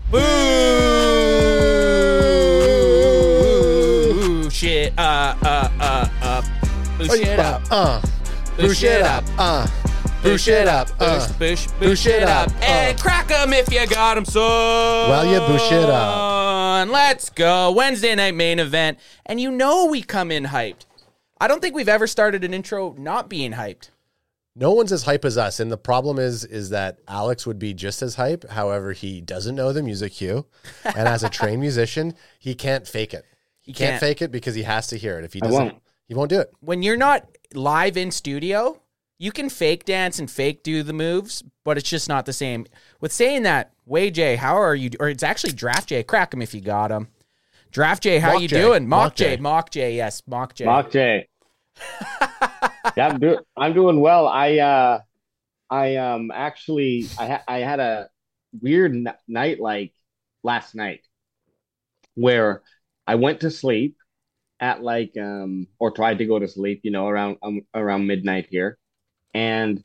Boo shit boo shit up boo shit up boo shit up boo shit up and crack 'em if you got 'em, so well, you boo shit up. Let's go. Wednesday night main event, and you know we come in hyped. I don't think we've ever started an intro not being hyped. No one's as hype as us, and the problem is that Alex would be just as hype. However, he doesn't know the music cue, and as a trained musician, he can't fake it. He can't fake it because he has to hear it. If he doesn't, he won't do it. When you're not live in studio, you can fake dance and fake do the moves, but it's just not the same. With saying that, Way J, how are you? Or it's actually Draft J. Crack him if you got him. Draft J, how you doing? Mock J, yes, Mock J. Mock J. Yeah, I'm doing well. I actually I had a weird night like last night where I went to sleep at like or tried to go to sleep, around midnight here, and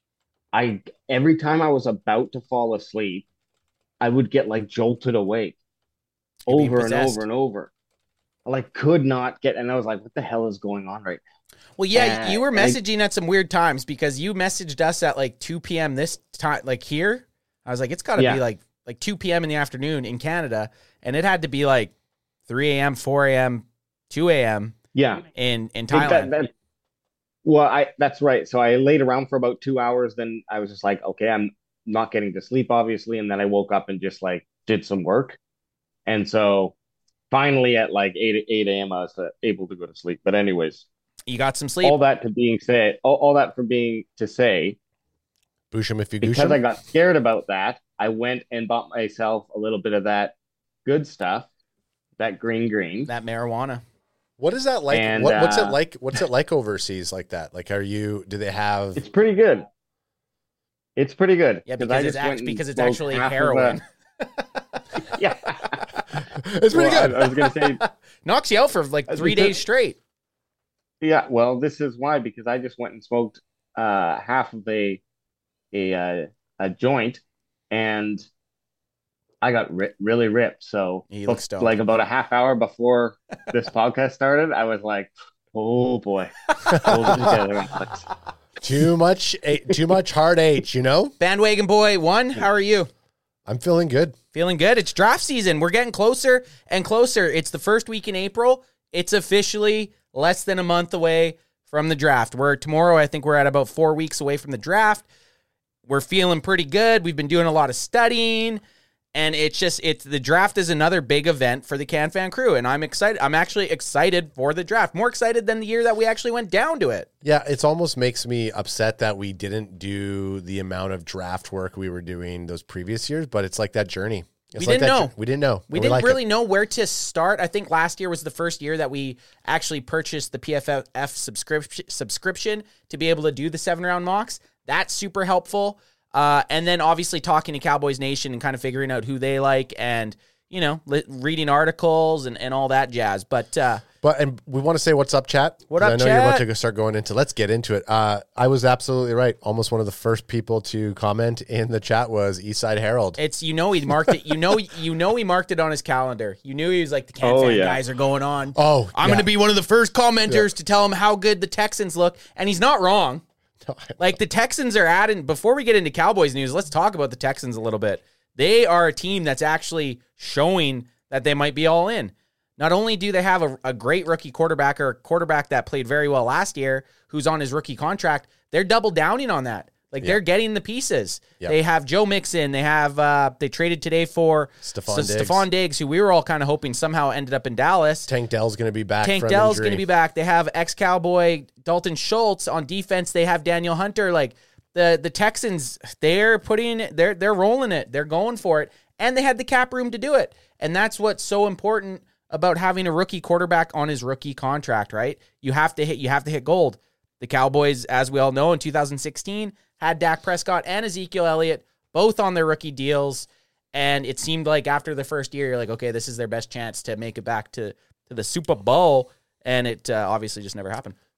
every time I was about to fall asleep, I would get like jolted awake over and over and over. I like could not get, and I was like, what the hell is going on right now? Well, yeah, you were messaging at some weird times because you messaged us at like 2 p.m. this time, like here. I was like, it's got to be like 2 p.m. in the afternoon in Canada, and it had to be like 3 a.m., 4 a.m., 2 a.m. Yeah, in Thailand. That's right. So I laid around for about 2 hours. Then I was just like, okay, I'm not getting to sleep, obviously. And then I woke up and just like did some work, and so finally at like 8 a.m. I was able to go to sleep. But anyways. You got some sleep. All that for being to say, Boosham if you because I got scared about that, I went and bought myself a little bit of that good stuff, that green, that marijuana. What is that like? And, what's it like? What's it like overseas like that? Like, do they have? It's pretty good. It's pretty good. Yeah, because it's actually heroin. Yeah, it's pretty good. I was gonna say knocks you out for like 3 days straight. Yeah, well, this is why, because I just went and smoked half of a joint, and I got really ripped. So, like about a half hour before this podcast started, I was like, "Oh boy, too much hard H, Bandwagon boy 1, how are you? I'm feeling good. Feeling good. It's draft season. We're getting closer and closer. It's the first week in April. It's officially less than a month away from the draft. Tomorrow, I think we're at about 4 weeks away from the draft. We're feeling pretty good. We've been doing a lot of studying, and the draft is another big event for the CanFan crew, and I'm excited. I'm actually excited for the draft. More excited than the year that we actually went down to it. Yeah, it almost makes me upset that we didn't do the amount of draft work we were doing those previous years, but it's like that journey. We didn't know. We didn't really know where to start. I think last year was the first year that we actually purchased the PFF subscription to be able to do the 7-round mocks. That's super helpful. And then obviously talking to Cowboys Nation and kind of figuring out who they like and, reading articles and all that jazz. But we want to say what's up, chat. What up, I know chat? you're about to start going into. Let's get into it. I was absolutely right. Almost one of the first people to comment in the chat was Eastside Herald. It's he marked it. He marked it on his calendar. You knew he was like the CanFan guys are going on. I'm going to be one of the first commenters to tell him how good the Texans look, and he's not wrong. Like the Texans are adding. Before we get into Cowboys news, let's talk about the Texans a little bit. They are a team that's actually showing that they might be all in. Not only do they have a great rookie quarterback or a quarterback that played very well last year who's on his rookie contract, they're double downing on that. They're getting the pieces. Yep. They have Joe Mixon. They have they traded today for Stephon Diggs, who we were all kind of hoping somehow ended up in Dallas. Tank Dell's going to be back. Tank Dell's going to be back. They have ex-Cowboy Dalton Schultz on defense. They have Daniel Hunter. Like the Texans, they're rolling it. They're going for it, and they had the cap room to do it. And that's what's so important about having a rookie quarterback on his rookie contract, right? You have to hit gold. The Cowboys, as we all know, in 2016 had Dak Prescott and Ezekiel Elliott both on their rookie deals, and it seemed like after the first year, you're like, okay, this is their best chance to make it back to the Super Bowl, and it obviously just never happened.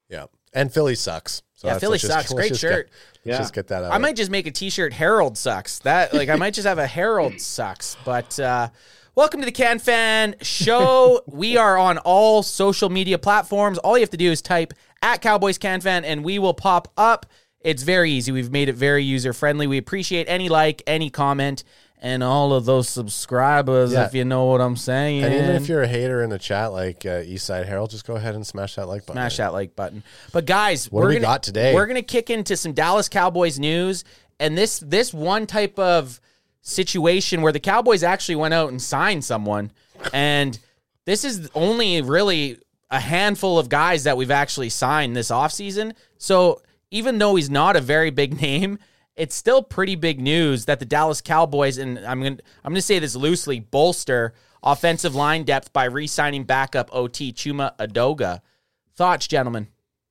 Yeah. And Philly sucks. So yeah, Philly sucks. Great shirt. Let's just get that out. I might just make a t-shirt, Harold sucks. I might just have a Harold sucks. But welcome to the Can Fan Show. We are on all social media platforms. All you have to do is type at Cowboys Can Fan and we will pop up. It's very easy. We've made it very user-friendly. We appreciate any like, any comment, and all of those subscribers, if you know what I'm saying. And even if you're a hater in the chat like Eastside Harold, just go ahead and smash that like button. Smash that like button. But guys, what do we got today? We're going to kick into some Dallas Cowboys news. And this one type of situation where the Cowboys actually went out and signed someone. And this is only really a handful of guys that we've actually signed this offseason. So even though he's not a very big name, it's still pretty big news that the Dallas Cowboys, and I'm going to say this loosely, bolster offensive line depth by re-signing backup OT Chuma Edoga. Thoughts, gentlemen?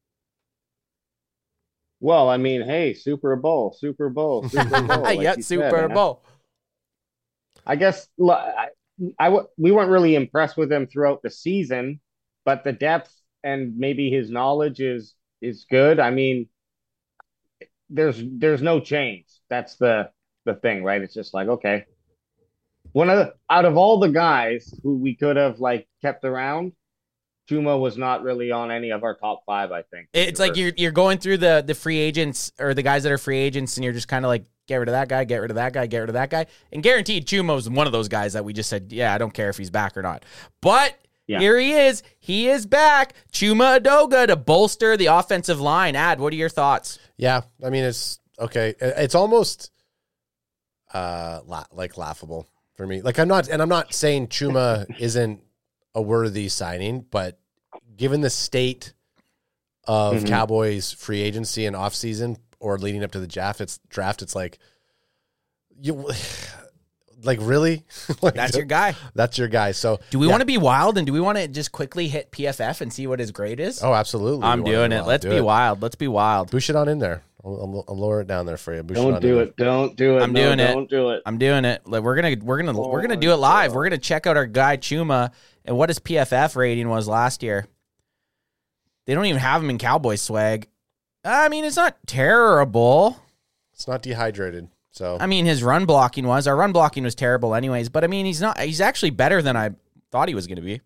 Well, I mean, hey, Super Bowl. Like yeah, Super Bowl. I guess we weren't really impressed with him throughout the season, but the depth and maybe his knowledge is good. I mean, there's no change. That's the thing, right? It's just like, okay, out of all the guys who we could have like kept around, Chuma was not really on any of our top 5. I think it's like you're going through the free agents or the guys that are free agents, and you're just kind of like, get rid of that guy, get rid of that guy, get rid of that guy, and guaranteed Chuma was one of those guys that we just said, yeah, I don't care if he's back or not, but. Yeah. Here he is. He is back. Chuma Edoga to bolster the offensive line. What are your thoughts? Yeah, I mean, it's okay. It's almost like laughable for me. Like I'm not saying Chuma isn't a worthy signing, but given the state of Cowboys free agency and offseason or leading up to the draft, it's like you. Like, really? Like, that's your guy. That's your guy. So, do we want to be wild, and do we want to just quickly hit PFF and see what his grade is? Oh, absolutely. I'm doing it. Let's be wild. Let's be wild. Boosh it on in there. I'll lower it down there for you. Don't do it. Don't do it. I'm doing it. Don't do it. I'm doing it. Like, we're gonna do it live. We're gonna check out our guy Chuma and what his PFF rating was last year. They don't even have him in Cowboy swag. I mean, it's not terrible. It's not dehydrated. So I mean, his run blocking was. Our run blocking was terrible anyways, but I mean, he's actually better than I thought he was going to be.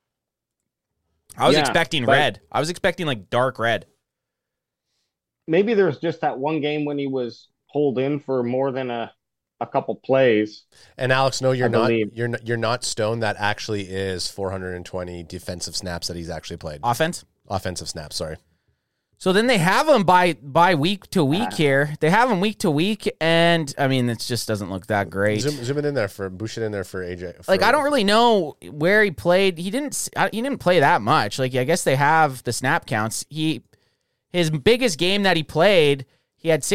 I was expecting red. I was expecting like dark red. Maybe there's just that one game when he was pulled in for more than a couple plays. And Alex, no, you're not stoned. That actually is 420 defensive snaps that he's actually played. Offensive snaps, sorry. So then they have him by week to week here. They have him week to week, and I mean, it just doesn't look that great. Zoom it in there push it in there for AJ. I don't really know where he played. He didn't play that much. Like, I guess they have the snap counts. His biggest game that he played, he had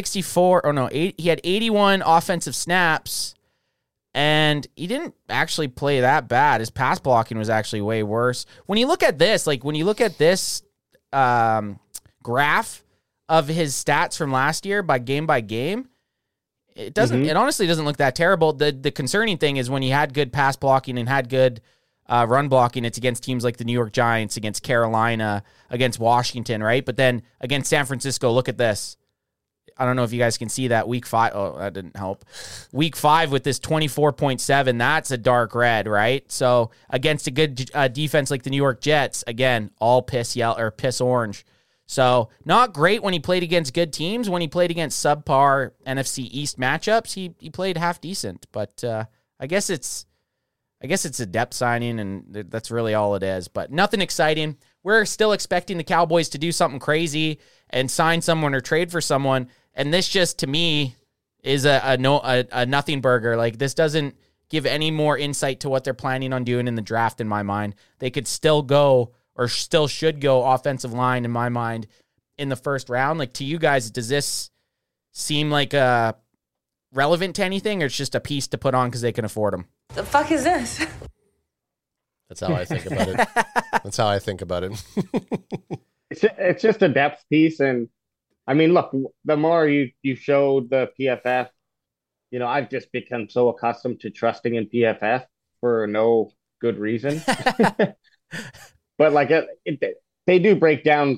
81 offensive snaps, and he didn't actually play that bad. His pass blocking was actually way worse. When you look at this, graph of his stats from last year by game, it honestly doesn't look that terrible. The concerning thing is when he had good pass blocking and had good run blocking, it's against teams like the New York Giants, against Carolina, against Washington, right? But then against San Francisco, look at this. I don't know if you guys can see that week 5. Oh, that didn't help. Week 5 with this 24.7, that's a dark red, right? So against a good defense like the New York Jets, again, all piss orange. So not great when he played against good teams. When he played against subpar NFC East matchups, he played half decent. But I guess it's a depth signing, and that's really all it is. But nothing exciting. We're still expecting the Cowboys to do something crazy and sign someone or trade for someone. And this just, to me, is a nothing burger. Like, this doesn't give any more insight to what they're planning on doing in the draft in my mind. They could still go, or still should go, offensive line in my mind in the first round. Like, to you guys, does this seem like relevant to anything, or it's just a piece to put on because they can afford them? The fuck is this? That's how I think about it. That's how I think about it. It's just a depth piece, and I mean, look, the more you showed the PFF, I've just become so accustomed to trusting in PFF for no good reason. But like they do break down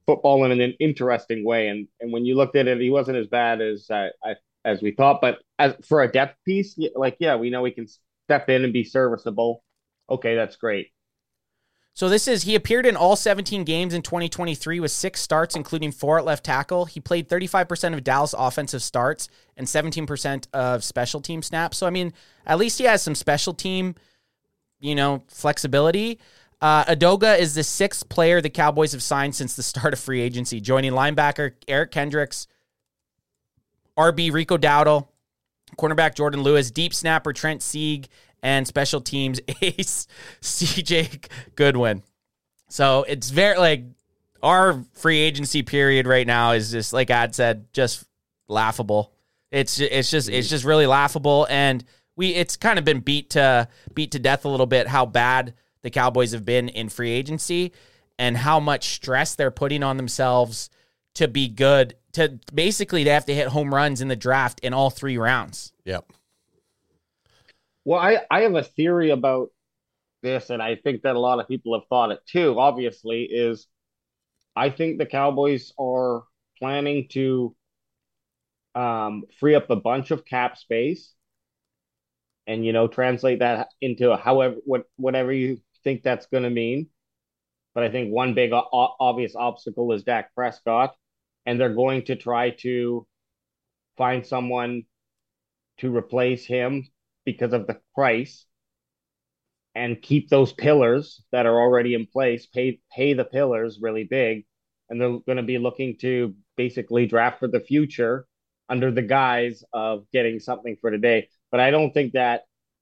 football in an interesting way. And when you looked at it, he wasn't as bad as we thought. But as for a depth piece, like, yeah, we know he can step in and be serviceable. Okay, that's great. So he appeared in all 17 games in 2023 with 6 starts, including 4 at left tackle. He played 35% of Dallas offensive starts and 17% of special team snaps. So, I mean, at least he has some special team, flexibility. Adoga is the 6th player the Cowboys have signed since the start of free agency, joining linebacker Eric Kendricks, RB Rico Dowdle, cornerback Jordan Lewis, deep snapper Trent Sieg, and special teams ace CJ Goodwin. So it's very our free agency period right now is just, like Ad said, just laughable. It's just really laughable, and it's kind of been beat to death a little bit how bad the Cowboys have been in free agency and how much stress they're putting on themselves to be good. To basically, they have to hit home runs in the draft in all 3 rounds. Yep. Well, I have a theory about this, and I think that a lot of people have thought it too, obviously, is I think the Cowboys are planning to free up a bunch of cap space and, translate that into whatever you think that's going to mean. But I think one big obvious obstacle is Dak Prescott, and they're going to try to find someone to replace him because of the price and keep those pillars that are already in place, pay the pillars really big. And they're going to be looking to basically draft for the future under the guise of getting something for today. But I don't think that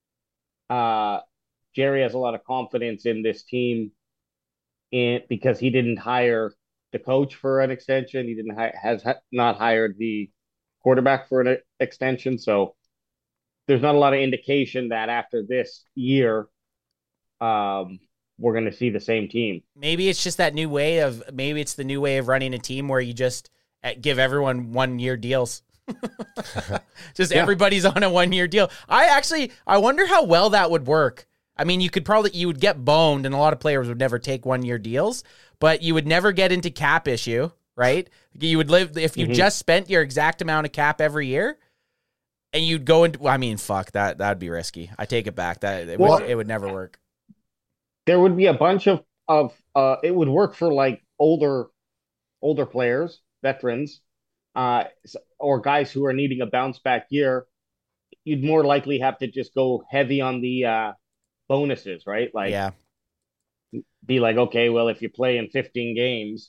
Jerry has a lot of confidence in this team because he didn't hire the coach for an extension. He has not hired the quarterback for an extension. So there's not a lot of indication that after this year, we're going to see the same team. Maybe it's just that maybe it's the new way of running a team where you just give everyone 1-year deals. Everybody's on a 1-year deal. I wonder how well that would work. I mean, you would get boned, and a lot of players would never take 1-year deals, but you would never get into cap issue, right? You would live, if you just spent your exact amount of cap every year, and you'd go into, fuck, that'd be risky. I take it back. It would never work. There would be a bunch of it would work for older players, veterans, or guys who are needing a bounce back year. You'd more likely have to just go heavy on the bonuses, right? Be like, okay, well, if you play in 15 games,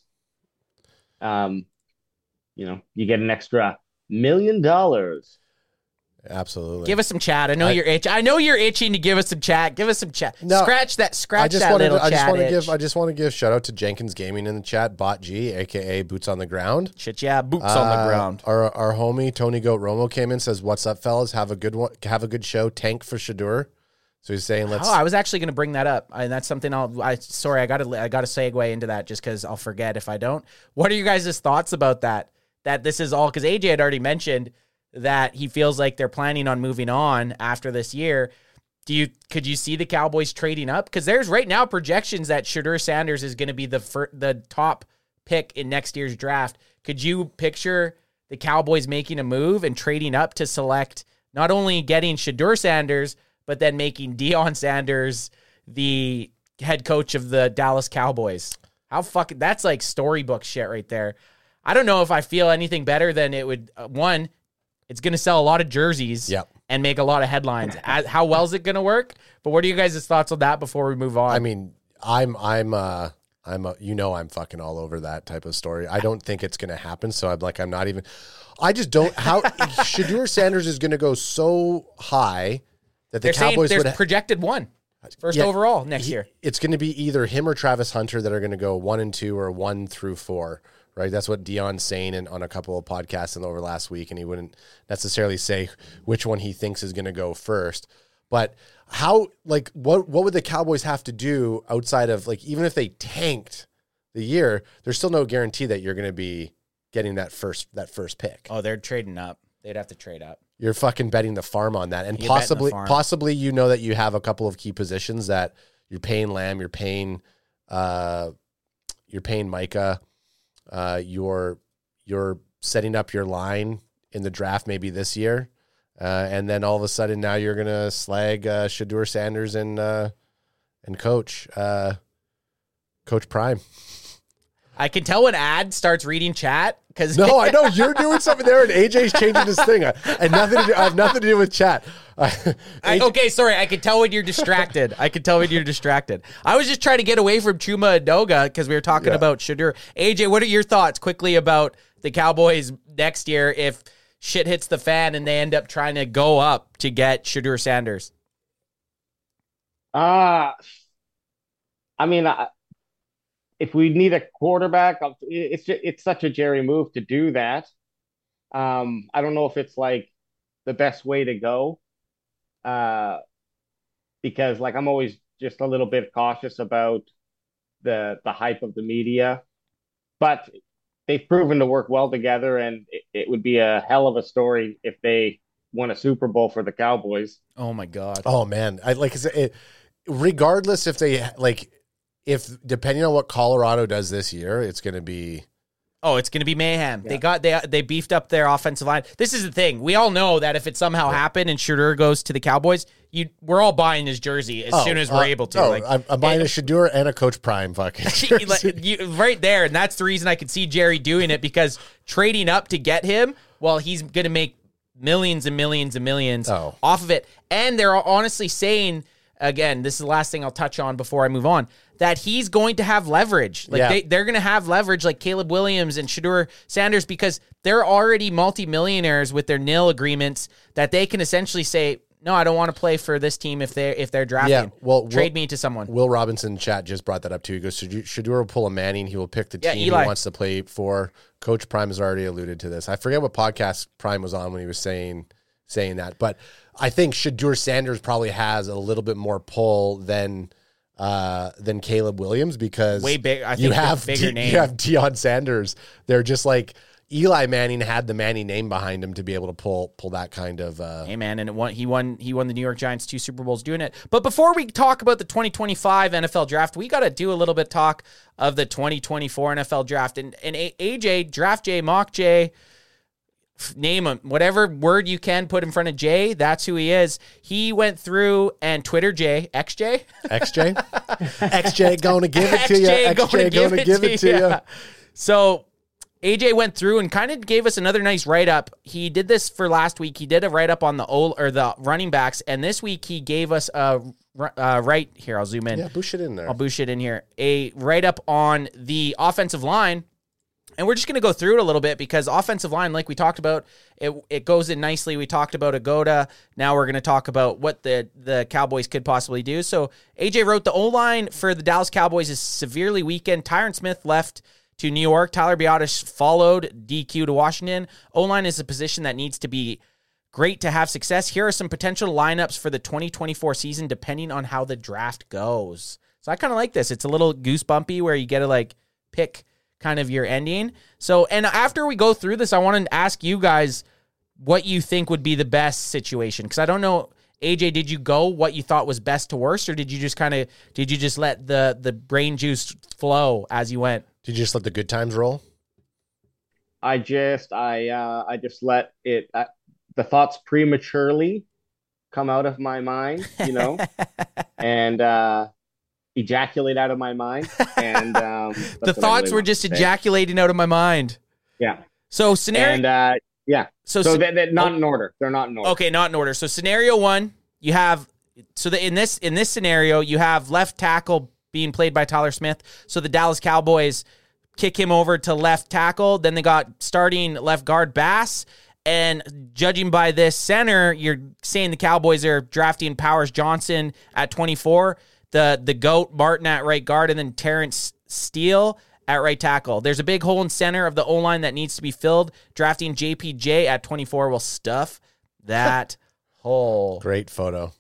you get an extra $1 million. Absolutely. Give us some chat. I know you're itching to give us some chat. Give us some chat. No, scratch that little chat itch. I just want to give shout out to Jenkins Gaming in the chat, Bot G, aka Boots on the Ground. Shit, yeah, Boots on the Ground. Our homie Tony Goat Romo came in, says, "What's up, fellas? Have a good show. Tank for Shedeur." So he's saying, "Let's." Oh, I was actually going to bring that up, and that's something I got to segue into that just because I'll forget if I don't. What are you guys' thoughts about that? That this is all because AJ had already mentioned that he feels like they're planning on moving on after this year. Could you see the Cowboys trading up? Because there's right now projections that Shedeur Sanders is going to be the top pick in next year's draft. Could you picture the Cowboys making a move and trading up to select not only getting Shedeur Sanders, but then making Deion Sanders the head coach of the Dallas Cowboys? That's like storybook shit right there. I don't know if I feel anything better than it would. It's going to sell a lot of jerseys and make a lot of headlines. How well is it going to work? But what are you guys' thoughts on that before we move on? I mean, I'm fucking all over that type of story. I don't think it's going to happen. So I just don't, how Shedeur Sanders is going to go so high that the Cowboys there's projected first overall next year. It's going to be either him or Travis Hunter that are going to go 1 and 2 or 1 through 4. Right, that's what Deion's saying on a couple of podcasts over last week, and he wouldn't necessarily say which one he thinks is going to go first. But what would the Cowboys have to do outside of even if they tanked the year? There's still no guarantee that you're going to be getting that first pick. Oh, they're trading up. They'd have to trade up. You're fucking betting the farm on that, and possibly that you have a couple of key positions that you're paying Lamb, you're paying Micah. you're setting up your line in the draft maybe this year, and then all of a sudden now you're gonna slag Shedeur Sanders and Coach Prime. I can tell when Ad starts reading chat because I know you're doing something there, and AJ's changing his thing. I have nothing to do with chat. Okay, sorry. I can tell when you're distracted. I was just trying to get away from Chuma Edoga because we were talking about Shedeur. AJ, what are your thoughts quickly about the Cowboys next year if shit hits the fan and they end up trying to go up to get Shedeur Sanders? I mean, if we need a quarterback, it's such a Jerry move to do that. I don't know if it's like the best way to go, because like I'm always just a little bit cautious about the hype of the media, but they've proven to work well together, and it would be a hell of a story if they won a Super Bowl for the Cowboys. Oh my God! Oh man, regardless if they if depending on what Colorado does this year, it's going to be. Oh, it's going to be mayhem. Yeah. They beefed up their offensive line. This is the thing. We all know that if it somehow happened and Shedeur goes to the Cowboys, we're all buying his jersey as soon as we're able to. I'm buying a Shedeur and a Coach Prime fucking jersey. Right there, and that's the reason I could see Jerry doing it, because trading up to get him, well, he's going to make millions and millions and millions off of it. And they're honestly saying, again, this is the last thing I'll touch on before I move on, that he's going to have leverage. They're going to have leverage like Caleb Williams and Shedeur Sanders, because they're already multimillionaires with their nil agreements that they can essentially say, no, I don't want to play for this team if they're drafting. Yeah, well, trade me to someone. Will Robinson chat just brought that up too. He goes, Shedeur will pull a Manning. He will pick the team he wants to play for. Coach Prime has already alluded to this. I forget what podcast Prime was on when he was saying that, but I think Shedeur Sanders probably has a little bit more pull than Caleb Williams, because way big. I think you have bigger name. You have Deion Sanders. They're just like Eli Manning had the Manning name behind him to be able to pull that kind of. Hey man, and he won the New York Giants 2 Super Bowls doing it. But before we talk about the 2025 NFL draft, we got to do a little bit talk of the 2024 NFL draft. And AJ, Draft J, Mock J, name him, whatever word you can put in front of Jay, that's who he is. He went through and Twitter Jay, XJ gonna give it to you. XJ gonna give it to you. So AJ went through and kind of gave us another nice write-up. He did this for last week. He did a write-up on the running backs, and this week he gave us a right here. I'll zoom in. Yeah, boosh it in there. I'll boosh it in here. A write-up on the offensive line. And we're just going to go through it a little bit, because offensive line, like we talked about, it goes in nicely. We talked about Agoda. Now we're going to talk about what the Cowboys could possibly do. So AJ wrote, the O-line for the Dallas Cowboys is severely weakened. Tyron Smith left to New York. Tyler Biadasz followed DQ to Washington. O-line is a position that needs to be great to have success. Here are some potential lineups for the 2024 season, depending on how the draft goes. So I kind of like this. It's a little goosebumpy where you get to pick kind of your ending. So, and after we go through this, I want to ask you guys what you think would be the best situation. Because I don't know, AJ, did you go what you thought was best to worst, or did you just let the brain juice flow as you went? Did you just let the good times roll? I just let it the thoughts prematurely come out of my mind, and ejaculate out of my mind, and the thoughts were just ejaculating out of my mind. Yeah. So scenario. And yeah. So they're not in order. They're not in order. Okay, not in order. So scenario one, you have in this scenario you have left tackle being played by Tyler Smith. So the Dallas Cowboys kick him over to left tackle. Then they got starting left guard Bass. And judging by this center, you're saying the Cowboys are drafting Powers Johnson at 24. The GOAT Martin at right guard, and then Terrence Steele at right tackle. There's a big hole in center of the O-line that needs to be filled. Drafting JPJ at 24 will stuff that hole. Great photo.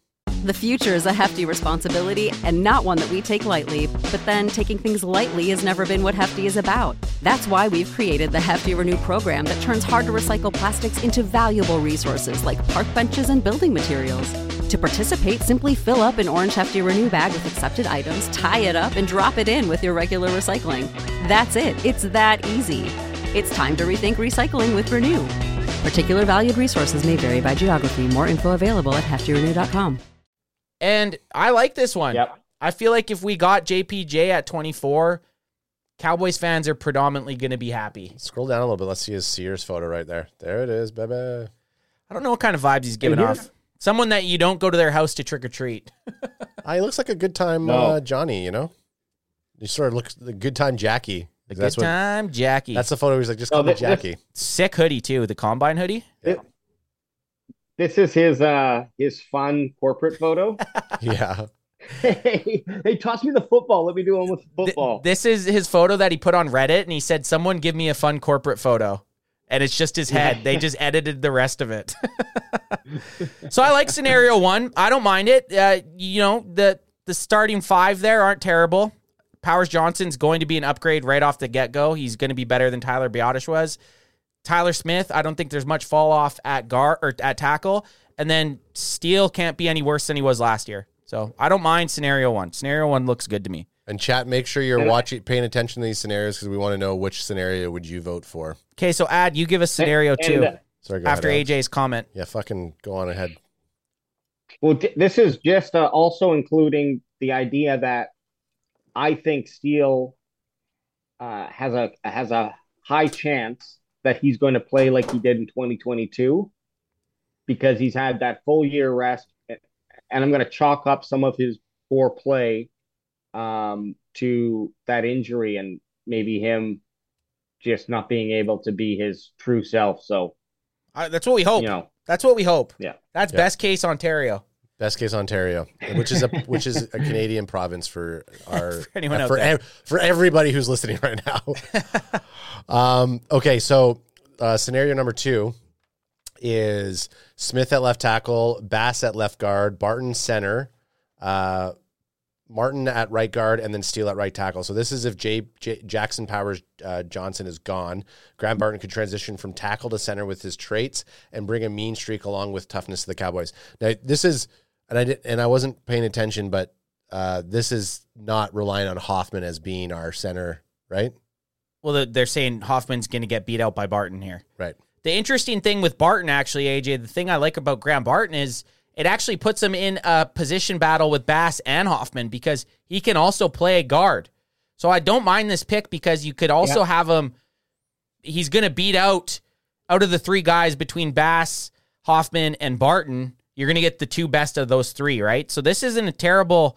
The future is a hefty responsibility and not one that we take lightly. But then taking things lightly has never been what Hefty is about. That's why we've created the Hefty Renew program that turns hard-to-recycle plastics into valuable resources like park benches and building materials. To participate, simply fill up an orange Hefty Renew bag with accepted items, tie it up, and drop it in with your regular recycling. That's it. It's that easy. It's time to rethink recycling with Renew. Particular valued resources may vary by geography. More info available at heftyrenew.com. And I like this one. Yep. I feel like if we got JPJ at 24, Cowboys fans are predominantly going to be happy. Scroll down a little bit. Let's see his Sears photo right there. There it is, baby. I don't know what kind of vibes he's giving off. Someone that you don't go to their house to trick or treat. He looks like a good time Johnny, you know? He sort of looks the good time Jackie. Good time Jackie. That's the photo. He's like, just call me Jackie. Sick hoodie, too. The Combine hoodie. Yeah. This is his fun corporate photo. Yeah. Hey, toss me the football. Let me do one with football. This is his photo that he put on Reddit, and he said, someone give me a fun corporate photo. And it's just his head. They just edited the rest of it. So I like scenario one. I don't mind it. The starting five there aren't terrible. Powers Johnson's going to be an upgrade right off the get-go. He's going to be better than Tyler Biadasz was. Tyler Smith, I don't think there's much fall off at guard or at tackle. And then Steele can't be any worse than he was last year. So I don't mind scenario one. Scenario one looks good to me. And chat, make sure you're paying attention to these scenarios because we want to know which scenario would you vote for. Okay, so Ad, you give us scenario two. Sorry, after ahead, AJ's comment. Yeah, fucking go on ahead. Well, this is just also including the idea that I think Steele has a high chance that he's going to play like he did in 2022 because he's had that full year rest, and I'm going to chalk up some of his poor play to that injury and maybe him just not being able to be his true self. So that's what we hope. That's what we hope. Yeah, that's best case Ontario. Best case Ontario, which is a Canadian province for for everybody who's listening right now. Okay, so scenario number two is Smith at left tackle, Bass at left guard, Barton center, Martin at right guard, and then Steele at right tackle. So this is if Jackson Powers Johnson is gone. Graham Barton could transition from tackle to center with his traits and bring a mean streak along with toughness to the Cowboys. Now this is. And I wasn't paying attention, but this is not relying on Hoffman as being our center, right? Well, they're saying Hoffman's going to get beat out by Barton here. Right. The interesting thing with Barton, actually, AJ, the thing I like about Graham Barton is it actually puts him in a position battle with Bass and Hoffman because he can also play a guard. So I don't mind this pick because you could also have him. He's going to beat out of the three guys between Bass, Hoffman, and Barton. You're going to get the two best of those three, right? So this isn't a terrible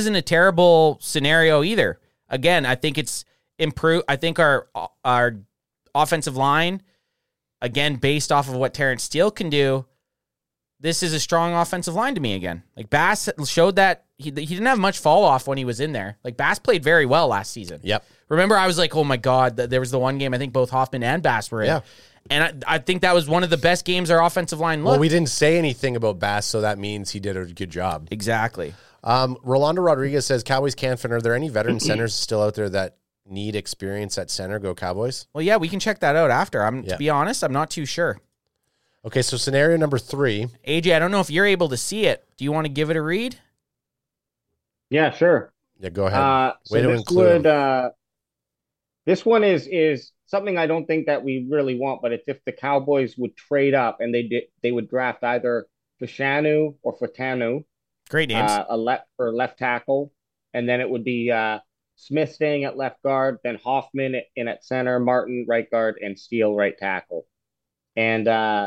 scenario either. Again, I think it's improved. I think our offensive line, again, based off of what Terrence Steele can do, this is a strong offensive line to me again. Like Bass showed that he didn't have much fall off when he was in there. Like Bass played very well last season. Yep. Remember, I was like, oh my God, there was the one game I think both Hoffman and Bass were in. Yeah. And I think that was one of the best games our offensive line looked. Well, we didn't say anything about Bass, so that means he did a good job. Exactly. Rolando Rodriguez says, Cowboys can't fit. Are there any veteran centers still out there that need experience at center? Go Cowboys. Well, yeah, we can check that out after. To be honest, I'm not too sure. Okay, so scenario number 3. AJ, I don't know if you're able to see it. Do you want to give it a read? Yeah, sure. Yeah, go ahead. This one is something I don't think that we really want, but it's if the Cowboys would trade up and they would draft either Fashanu or Fatanu. Great names. For left tackle, and then it would be Smith staying at left guard, then Hoffman in at center, Martin right guard, and Steele right tackle. And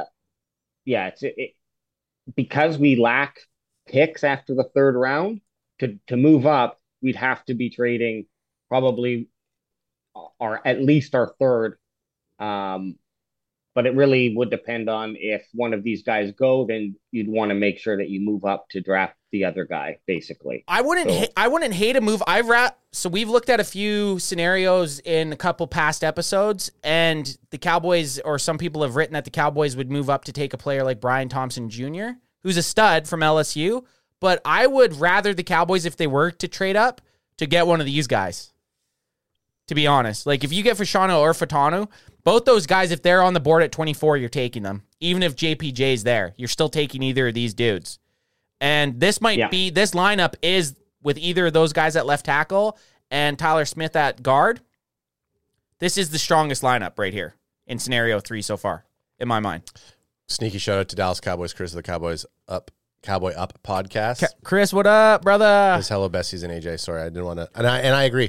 because we lack picks after the third round to move up, we'd have to be trading probably at least our third. But it really would depend on if one of these guys go, then you'd want to make sure that you move up to draft the other guy, basically. I wouldn't hate a move. So we've looked at a few scenarios in a couple past episodes, and the Cowboys, or some people have written that the Cowboys would move up to take a player like Brian Thompson Jr., who's a stud from LSU, but I would rather the Cowboys, if they were to trade up, to get one of these guys. To be honest. Like, if you get Fashanu or Fatanu, both those guys, if they're on the board at 24, you're taking them. Even if JPJ's there, you're still taking either of these dudes. And this might be, this lineup is with either of those guys at left tackle and Tyler Smith at guard. This is the strongest lineup right here in scenario 3 so far, in my mind. Sneaky shout out to Dallas Cowboys, Chris of the Cowboy Up podcast. Chris, what up, brother? His hello besties and AJ. Sorry, I didn't want to. And I agree.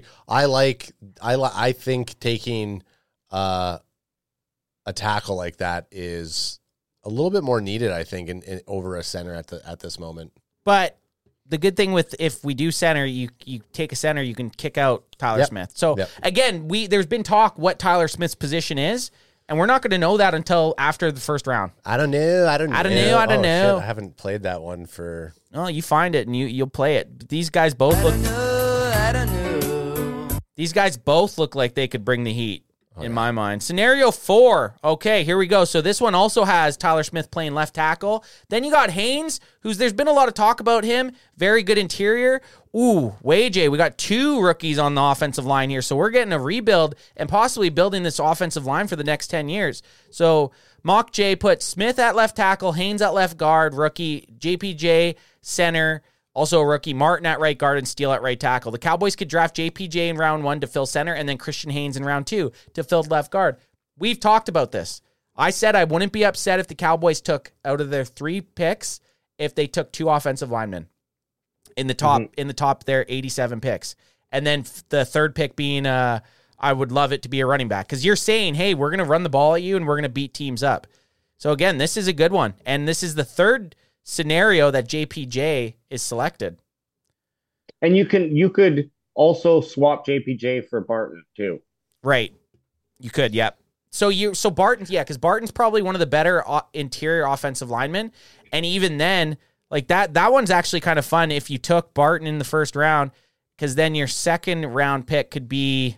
I think taking a tackle like that is a little bit more needed, I think, in over a center at this moment. But the good thing with, if we do center, you take a center, you can kick out Tyler Smith. So again, there's been talk what Tyler Smith's position is, and we're not going to know that until after the first round. I don't know. I don't know. Shit, I haven't played that one for. Oh, you find it and you'll play it. These guys both I don't know. These guys both look like they could bring the heat. In my mind. Scenario 4. Okay, here we go. So this one also has Tyler Smith playing left tackle. Then you got Haynes, there's been a lot of talk about him. Very good interior. Ooh, Wayjay, we got 2 rookies on the offensive line here. So we're getting a rebuild and possibly building this offensive line for the next 10 years. So Mock J put Smith at left tackle, Haynes at left guard, rookie, JPJ center, also a rookie, Martin at right guard and Steele at right tackle. The Cowboys could draft JPJ in round 1 to fill center and then Christian Haynes in round 2 to fill left guard. We've talked about this. I said I wouldn't be upset if the Cowboys took, out of their 3 picks, if they took 2 offensive linemen in the top their 87 picks. And then the third pick being, I would love it to be a running back. Because you're saying, hey, we're going to run the ball at you and we're going to beat teams up. So again, this is a good one. And this is the third scenario that JPJ is selected. And you could also swap JPJ for Barton too. Right. You could, yep. So Barton, because Barton's probably one of the better interior offensive linemen. And even then, like that one's actually kind of fun if you took Barton in the first round, because then your second round pick could be.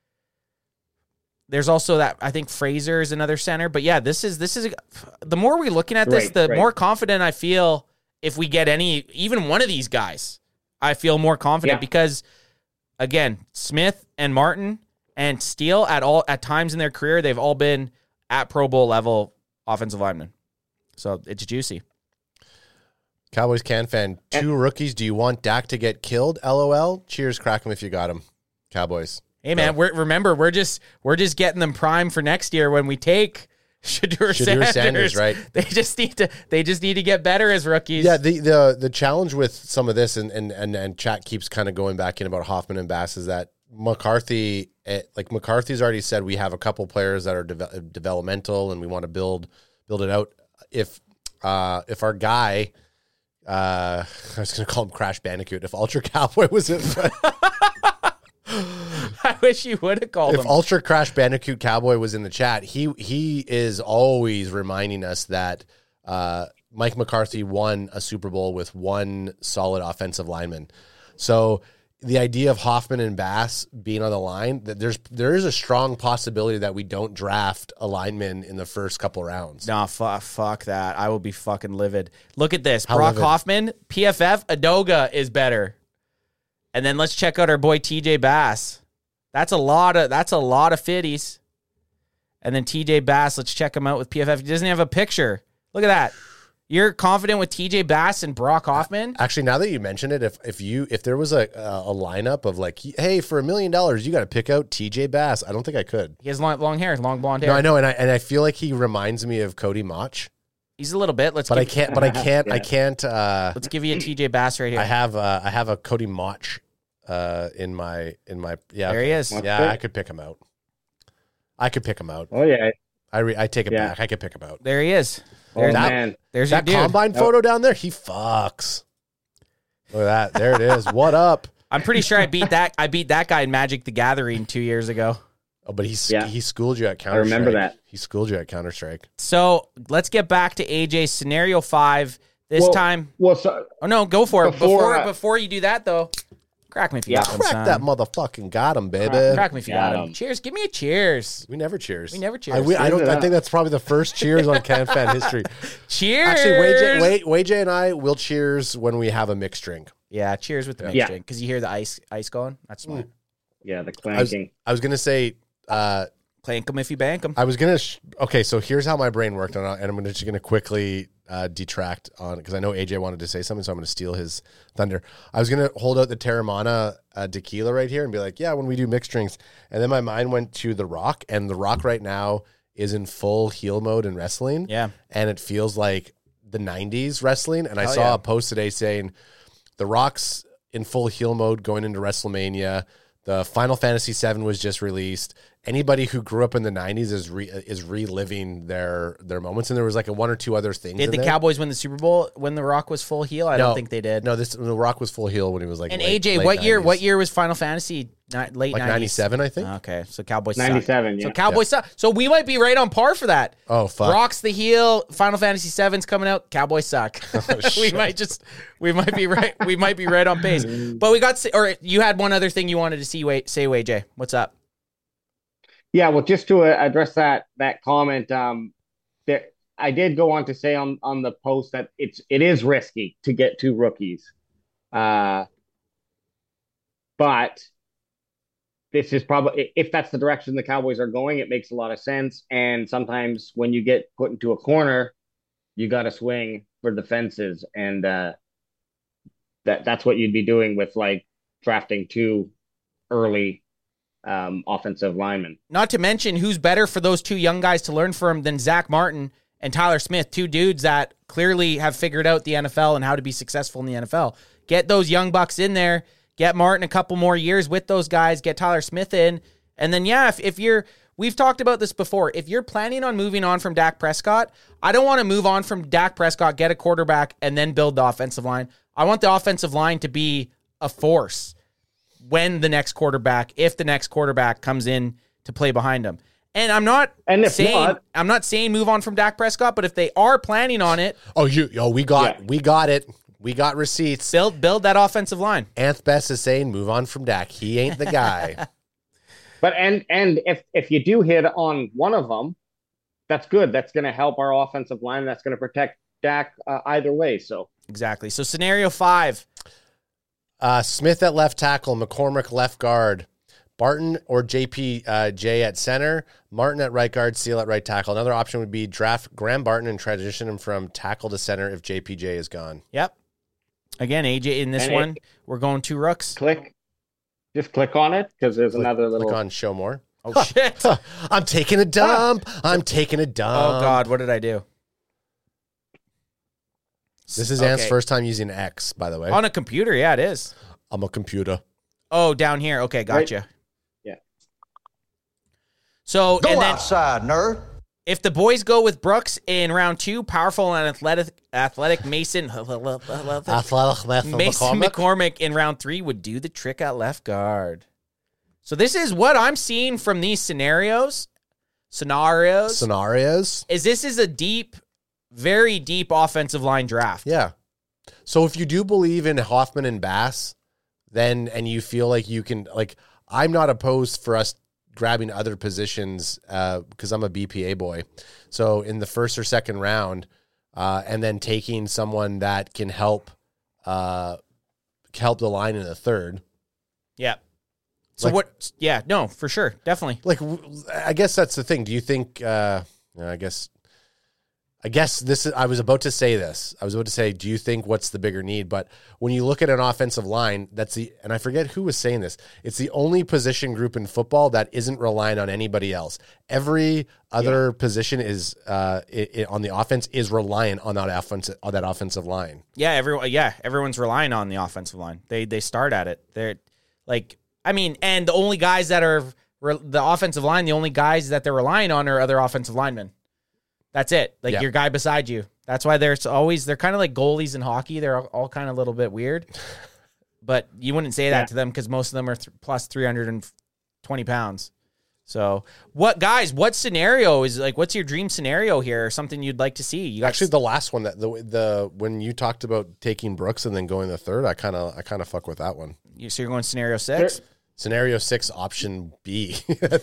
There's also that, I think Fraser is another center, but yeah, this is the more we're looking at this, the more confident I feel if we get even one of these guys. I feel more confident because, again, Smith and Martin and Steele at times in their career, they've all been at Pro Bowl level offensive linemen. So it's juicy. Cowboys Can Fan, 2 rookies. Do you want Dak to get killed? LOL. Cheers, crack him if you got him. Cowboys. Hey man, we're just getting them primed for next year when we take Shedeur Sanders, right? They just need to get better as rookies. Yeah, the challenge with some of this and chat keeps kind of going back in about Hoffman and Bass is that McCarthy's already said we have a couple players that are developmental and we want to build it out. If our guy, I was going to call him Crash Bandicoot, if Ultra Cowboy was in. I wish you would have called him. If Ultra Crash Bandicoot Cowboy was in the chat, he is always reminding us that Mike McCarthy won a Super Bowl with 1 solid offensive lineman. So the idea of Hoffman and Bass being on the line, that there is a strong possibility that we don't draft a lineman in the first couple rounds. No, fuck that. I will be fucking livid. Look at this. Brock Hoffman, PFF, Adoga is better. And then let's check out our boy TJ Bass. That's a lot of fitties. And then TJ Bass, let's check him out with PFF. He doesn't have a picture. Look at that. You're confident with TJ Bass and Brock Hoffman? Actually, now that you mention it, if there was a lineup of like, hey, for $1 million, you got to pick out TJ Bass, I don't think I could. He has long hair, long blonde hair. No, I know, and I feel like he reminds me of Cody Mauch. He's a little bit. I can't. Let's give you a TJ Bass right here. I have a Cody Mauch in my There he is. Yeah, I could pick him out. Oh yeah. I take it back. I could pick him out. There he is. There's that combine photo down there. He fucks. Look at that. There it is. What up? I'm pretty sure I beat that guy in Magic the Gathering 2 years ago. Oh, but he schooled you at Counter-Strike. I remember that. He schooled you at Counter-Strike. So let's get back to AJ scenario 5 this time. Well, so, oh no, go for it. Before you do that though, Crack me if you got him, Crack son. that motherfucking got him, baby. Crack me if you got him. Cheers. Give me a cheers. We never cheers. I think that's probably the first cheers on CanFan history. Cheers. Actually, Wayjay and I will cheers when we have a mixed drink. Yeah, cheers with the mixed drink because you hear the ice going. That's smart. Yeah, the clanking. I was gonna say, clank them if you bank them. I was gonna. Okay, so here's how my brain worked, and I'm just gonna quickly detract on it because I know AJ wanted to say something, so I'm gonna steal his thunder. I was gonna hold out the Terramana tequila right here and be like, yeah, when we do mixed drinks, and then my mind went to The Rock, and The Rock right now is in full heel mode in wrestling. Yeah, and it feels like the '90s wrestling. And I saw a post today saying The Rock's in full heel mode going into WrestleMania. The Final Fantasy VII was just released. Anybody who grew up in the 90s is reliving their moments. And there was like one or two other things. Did the Cowboys win the Super Bowl when The Rock was full heel? I don't think they did. No, The Rock was full heel when he was like. And AJ, what 90s. What year was Final Fantasy? Late 90s? 97, I think. Okay, so Cowboys 97, suck. So Cowboys suck. So we might be right on par for that. Oh, fuck. Rock's the heel. Final Fantasy VII's coming out. Cowboys suck. Oh, we might be right. We might be right on pace. But we got. Or you had one other thing you wanted to say, AJ. What's up? Yeah, well, just to address that comment, that I did go on to say on the post that it is risky to get two rookies, but this is probably, if that's the direction the Cowboys are going, it makes a lot of sense. And sometimes when you get put into a corner, you got to swing for the fences, and that's what you'd be doing with like drafting two early offensive linemen. Not to mention who's better for those two young guys to learn from than Zach Martin and Tyler Smith, two dudes that clearly have figured out the NFL and how to be successful in the NFL. Get those young bucks in there, get Martin a couple more years with those guys, get Tyler Smith in, and then if you're, we've talked about this before, if you're planning on moving on from Dak Prescott, I don't want to move on from Dak Prescott, get a quarterback, and then build the offensive line. I want the offensive line to be a force when the next quarterback, if the next quarterback comes in to play behind him. And I'm not saying move on from Dak Prescott, but if they are planning on it. We got it. We got receipts. Build that offensive line. Anth Best is saying move on from Dak. He ain't the guy. But and if you do hit on one of them, that's good. That's going to help our offensive line. That's going to protect Dak either way. So exactly. So scenario 5. Smith at left tackle, McCormick left guard, Barton or JPJ at center, Martin at right guard, Seal at right tackle. Another option would be draft Graham Barton and transition him from tackle to center if JPJ is gone. Yep. Again, AJ, in this one, we're going 2 rooks. Just click on it because there's another little. Click on show more. Oh, shit. I'm taking a dump. I'm taking a dump. Oh, God. What did I do? This is Ant's first time using X, by the way. On a computer, yeah, it is. I'm a computer. Oh, down here. Okay, gotcha. Right. Yeah. So go outside, nerd. If the boys go with Brooks in round 2, powerful and athletic Mason McCormick in round 3 would do the trick at left guard. So this is what I'm seeing from these scenarios. Is this is a deep, very deep offensive line draft. Yeah. So if you do believe in Hoffman and Bass, then, and you feel like you can, like, I'm not opposed for us grabbing other positions because I'm a BPA boy. So in the first or second round, and then taking someone that can help the line in the third. Yeah. So for sure. Definitely. Like, I guess that's the thing. Do you think, I guess this is, I was about to say, do you think what's the bigger need? But when you look at an offensive line, and I forget who was saying this, it's the only position group in football that isn't relying on anybody else. Every other position is on the offense is reliant on that offensive line. Yeah, everyone's relying on the offensive line. They start at it. They're like, and the only guys that are the offensive line, the only guys that they're relying on are other offensive linemen. That's it. Your guy beside you. That's why they're kind of like goalies in hockey. They're all kind of a little bit weird. But you wouldn't say that to them because most of them are plus 320 pounds. So what scenario is like, what's your dream scenario here or something you'd like to see? You Actually, the last one that the when you talked about taking Brooks and then going the third, I kind of fuck with that one. So you're going scenario 6? Scenario 6, option B.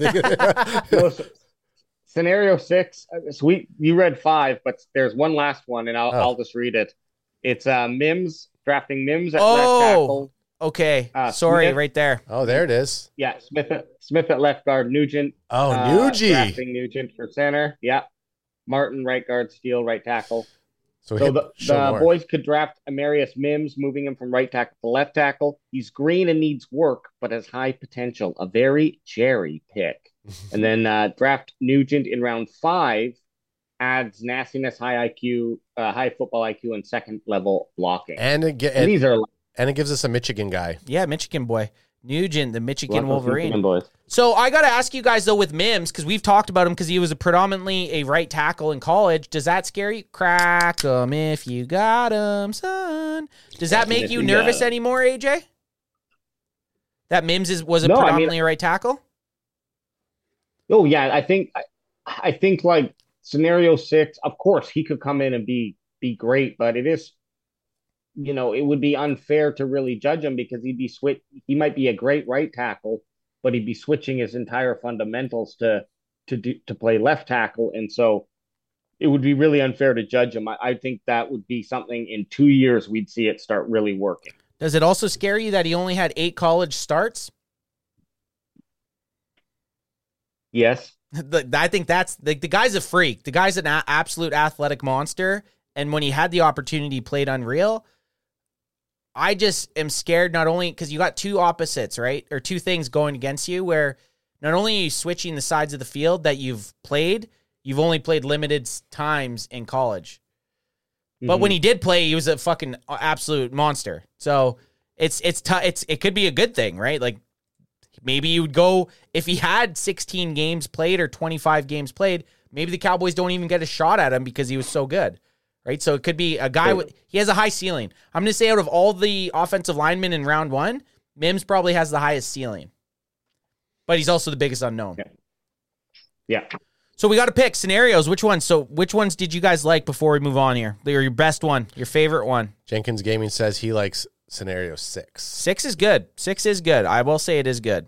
Scenario 6, sweet. You read 5, but there's one last one, and I'll just read it. It's Mims, drafting Mims at left tackle. Okay. Sorry, Smith, right there. Oh, there it is. Yeah, Smith at left guard, Nugent. Oh, Nugent. Drafting Nugent for center. Yeah. Martin, right guard, Steele, right tackle. So the boys could draft Amarius Mims, moving him from right tackle to left tackle. He's green and needs work, but has high potential. A very cherry pick. And then draft Nugent in round 5, adds nastiness, high IQ, high football IQ, and second level blocking. And it gives us a Michigan guy. Yeah, Michigan boy. Nugent, the Michigan Wolverine. So I got to ask you guys, though, with Mims, because we've talked about him because he was predominantly a right tackle in college. Does that scare you? Crack him if you got him, son. Does that make you nervous anymore, AJ? That Mims was predominantly a right tackle? Oh, yeah. I think like scenario 6, of course, he could come in and be great, but it is, it would be unfair to really judge him because he might be a great right tackle, but he'd be switching his entire fundamentals to play left tackle. And so it would be really unfair to judge him. I think that would be something in 2 years we'd see it start really working. Does it also scare you that he only had 8 college starts? Yes. I think that's the guy's a freak. The guy's an absolute athletic monster. And when he had the opportunity, he played unreal. I just am scared, not only because you got 2 opposites, right? Or 2 things going against you, where not only are you switching the sides of the field that you've only played limited times in college. Mm-hmm. But when he did play, he was a fucking absolute monster. So it could be a good thing, right? Like, maybe you would go, if he had 16 games played or 25 games played, maybe the Cowboys don't even get a shot at him because he was so good, right? So it could be a guy he has a high ceiling. I'm going to say out of all the offensive linemen in round 1, Mims probably has the highest ceiling. But he's also the biggest unknown. Yeah. So we got to pick scenarios. Which ones? So which ones did you guys like before we move on here? Your best one, your favorite one. Jenkins Gaming says he likes scenario 6. 6 is good. 6 is good. I will say it is good.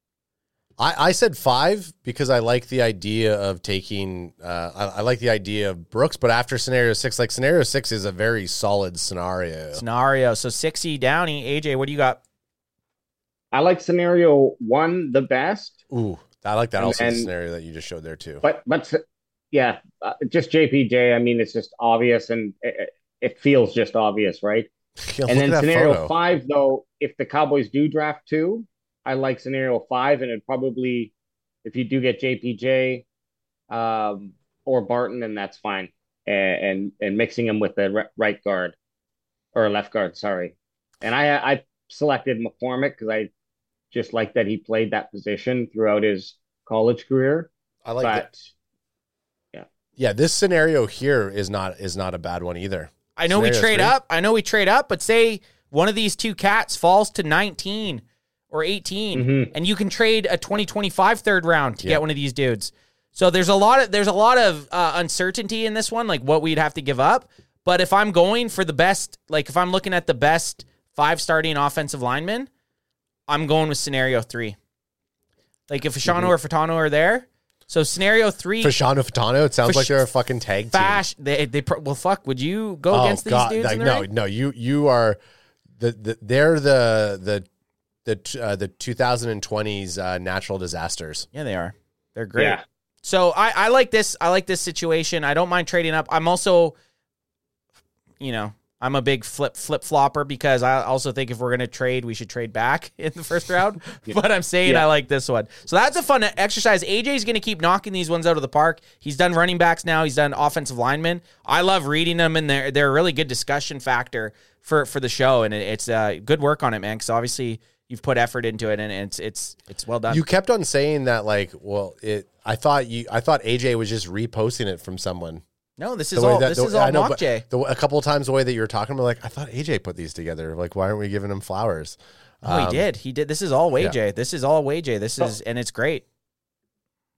I said 5 because I like the idea of taking. I like the idea of Brooks, but after scenario 6, like scenario 6 is a very solid scenario. So 6E Downey. AJ, what do you got? I like scenario 1 the best. Ooh, I like that scenario that you just showed there too. But yeah, just JPJ. I mean, it's just obvious, and it feels just obvious, right? And then scenario 5, though, if the Cowboys do draft 2, I like scenario 5, and it probably, if you do get JPJ or Barton, then that's fine. And mixing him with the right guard or left guard, sorry. And I selected McCormick because I just like that he played that position throughout his college career. I like that. Yeah, this scenario here is not a bad one either. I know we trade up, but say one of these 2 cats falls to 19 or 18, and you can trade a 2025 third round to get one of these dudes. So there's a lot of uncertainty in this one, like what we'd have to give up. But if I'm going for the best, like if I'm looking at the best 5 starting offensive linemen, I'm going with scenario 3. Like if Fashanu or Fatano are there. So scenario 3. Fashanu, Fatano, it sounds like they're a fucking tag team. Well, fuck, would you go against these dudes? Like, no, you are they're the 2020s natural disasters. Yeah, they are. They're great. Yeah. So I like this. I like this situation. I don't mind trading up. I'm also, I'm a big flip-flopper because I also think if we're going to trade, we should trade back in the first round. But I'm saying I like this one. So that's a fun exercise. AJ's going to keep knocking these ones out of the park. He's done running backs now. He's done offensive linemen. I love reading them, and they're a really good discussion factor for the show. And it's good work on it, man, because obviously you've put effort into it, and it's well done. You kept on saying that, like, I thought AJ was just reposting it from someone. No, this is all Mock J. A couple of times the way that you were talking, I'm like, I thought AJ put these together. Like, why aren't we giving him flowers? Oh, he did. He did. This is all Way J. This is all Way J. And it's great.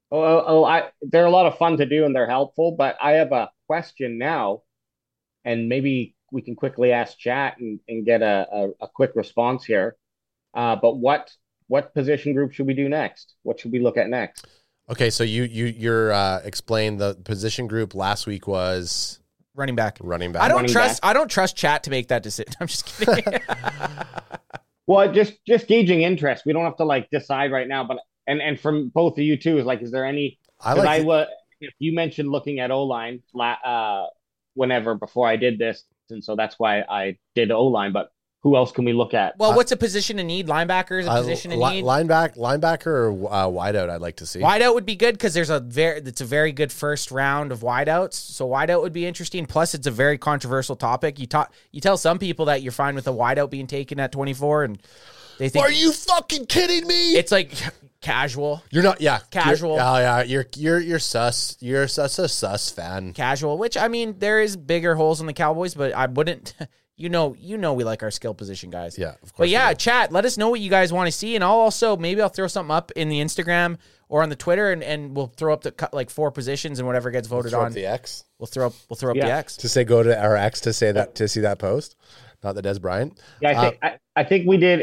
They're a lot of fun to do and they're helpful, but I have a question now, and maybe we can quickly ask chat and get a quick response here. But what position group should we do next? What should we look at next? Okay, so you're explained the position group last week was running back. I don't trust chat to make that decision. I'm just kidding. Well, just gauging interest. We don't have to like decide right now, but and from both of you too, is there any? If you mentioned looking at O-line whenever before I did this, and so that's why I did O-line. But who else can we look at? Well, what's a position in need? Linebacker is a position in need. Linebacker or wideout? I'd like to see. Wideout would be good because it's a very good first round of wideouts. So wideout would be interesting. Plus, it's a very controversial topic. You tell some people that you're fine with a wideout being taken at 24, and they think, "Are you fucking kidding me?" It's like casual. You're not, yeah. Casual. You're sus. You're a sus fan. Casual, which I mean, there is bigger holes in the Cowboys, but I wouldn't. You know, we like our skill position guys. Yeah, of course. But yeah, chat. Let us know what you guys want to see, and I'll throw something up in the Instagram or on the Twitter, and we'll throw up the 4 positions and whatever gets voted on. The X. We'll throw up the X to say go to our X to say that to see that post, not the Des Bryant. Yeah, I think we did.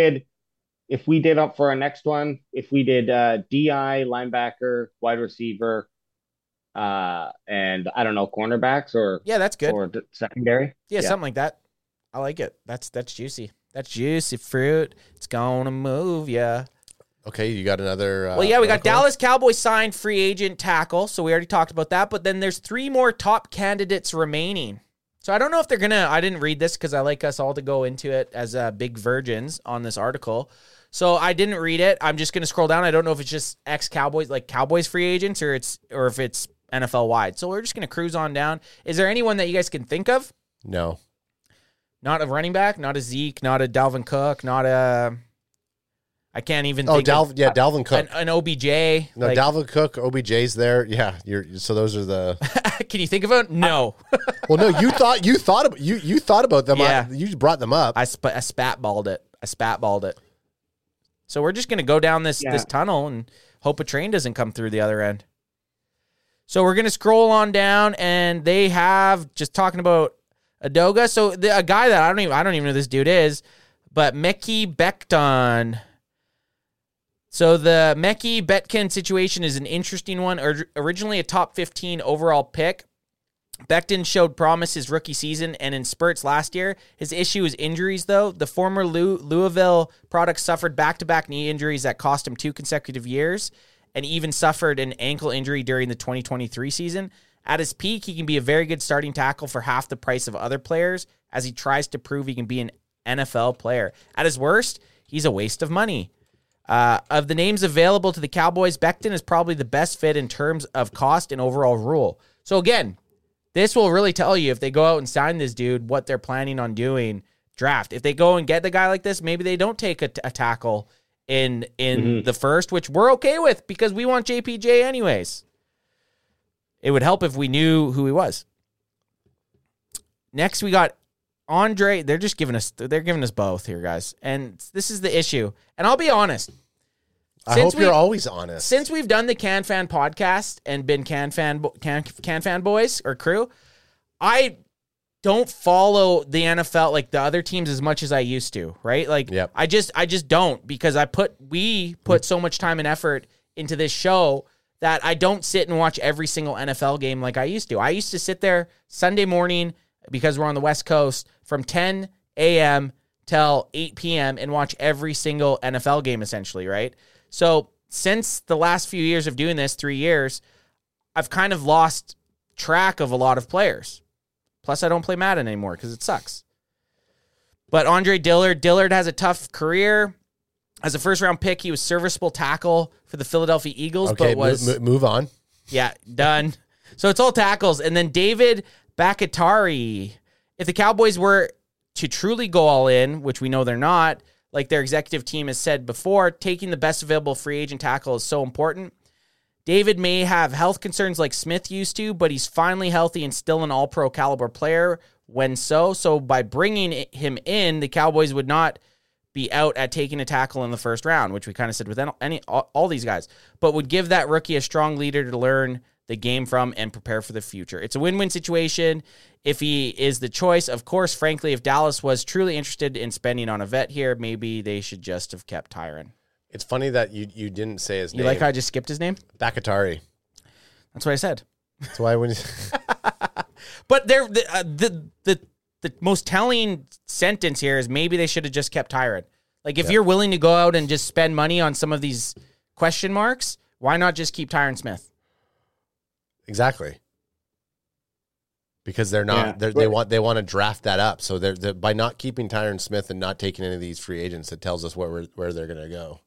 If we did up for our next one, if we did DI, linebacker, wide receiver, and I don't know, cornerbacks or that's good, or secondary, something like that. I like it. That's juicy. That's juicy fruit. It's gonna move ya. Okay, you got another. We got Dallas Cowboys signed free agent tackle, so we already talked about that. But then there's 3 more top candidates remaining. So I don't know if they're gonna. I didn't read this because I like us all to go into it as big virgins on this article. So I didn't read it. I'm just gonna scroll down. I don't know if it's just ex-Cowboys, like Cowboys free agents, or if it's NFL wide. So we're just gonna cruise on down. Is there anyone that you guys can think of? No. Not a running back, not a Zeke, not a Dalvin Cook, not a. I can't even. Think Dalvin Cook, an OBJ. No, Dalvin Cook, OBJ's there. Yeah, so those are the. Can you think of it? No. Well, no. You thought about them. Yeah. You brought them up. I spatballed it. So we're just gonna go down this tunnel and hope a train doesn't come through the other end. So we're gonna scroll on down, and they have just talking about Adoga. So a guy that I don't even know who this dude is, but Mekhi Becton. So the Mekhi Becton situation is an interesting one. Originally a top 15 overall pick, Becton showed promise his rookie season and in spurts last year. His issue is injuries, though. The former Louisville product suffered back-to-back knee injuries that cost him 2 consecutive years, and even suffered an ankle injury during the 2023 season. At his peak, he can be a very good starting tackle for half the price of other players as he tries to prove he can be an NFL player. At his worst, he's a waste of money. Of the names available to the Cowboys, Becton is probably the best fit in terms of cost and overall role. So again, this will really tell you if they go out and sign this dude, what they're planning on doing draft. If they go and get the guy like this, maybe they don't take a tackle in the first, which we're okay with because we want JPJ anyways. It would help if we knew who he was. Next, we got Andre. They're giving us both here, guys. And this is the issue. And I'll be honest. I hope you're always honest. Since we've done the Can Fan podcast and been Can Fan boys or crew, I don't follow the NFL, like the other teams, as much as I used to, right? Like, yep. I just don't, because we put so much time and effort into this show that I don't sit and watch every single NFL game like I used to. I used to sit there Sunday morning, because we're on the West Coast, from 10 a.m. till 8 p.m. and watch every single NFL game, essentially, right? So since the last few years of doing this, 3 years, I've kind of lost track of a lot of players. Plus, I don't play Madden anymore because it sucks. But Andre Dillard has a tough career. As a first-round pick, he was serviceable tackle for the Philadelphia Eagles. Okay, but was move on. Yeah, done. So it's all tackles. And then David Bakhtiari. If the Cowboys were to truly go all in, which we know they're not, like their executive team has said before, taking the best available free agent tackle is so important. David may have health concerns like Smith used to, but he's finally healthy and still an all-pro caliber player when so. So by bringing him in, the Cowboys would not be out at taking a tackle in the first round, which we kind of said with all these guys, but would give that rookie a strong leader to learn the game from and prepare for the future. It's a win-win situation if he is the choice. Of course, frankly, if Dallas was truly interested in spending on a vet here, maybe they should just have kept Tyron. It's funny that you didn't say his name. You like how I just skipped his name? Bakhtiari. That's what I said. That's why when. But the most telling sentence here is maybe they should have just kept Tyron. Like, if you're willing to go out and just spend money on some of these question marks, why not just keep Tyron Smith? Exactly. Because they're not they want to draft that up. So they're by not keeping Tyron Smith and not taking any of these free agents, it tells us where they're going to go.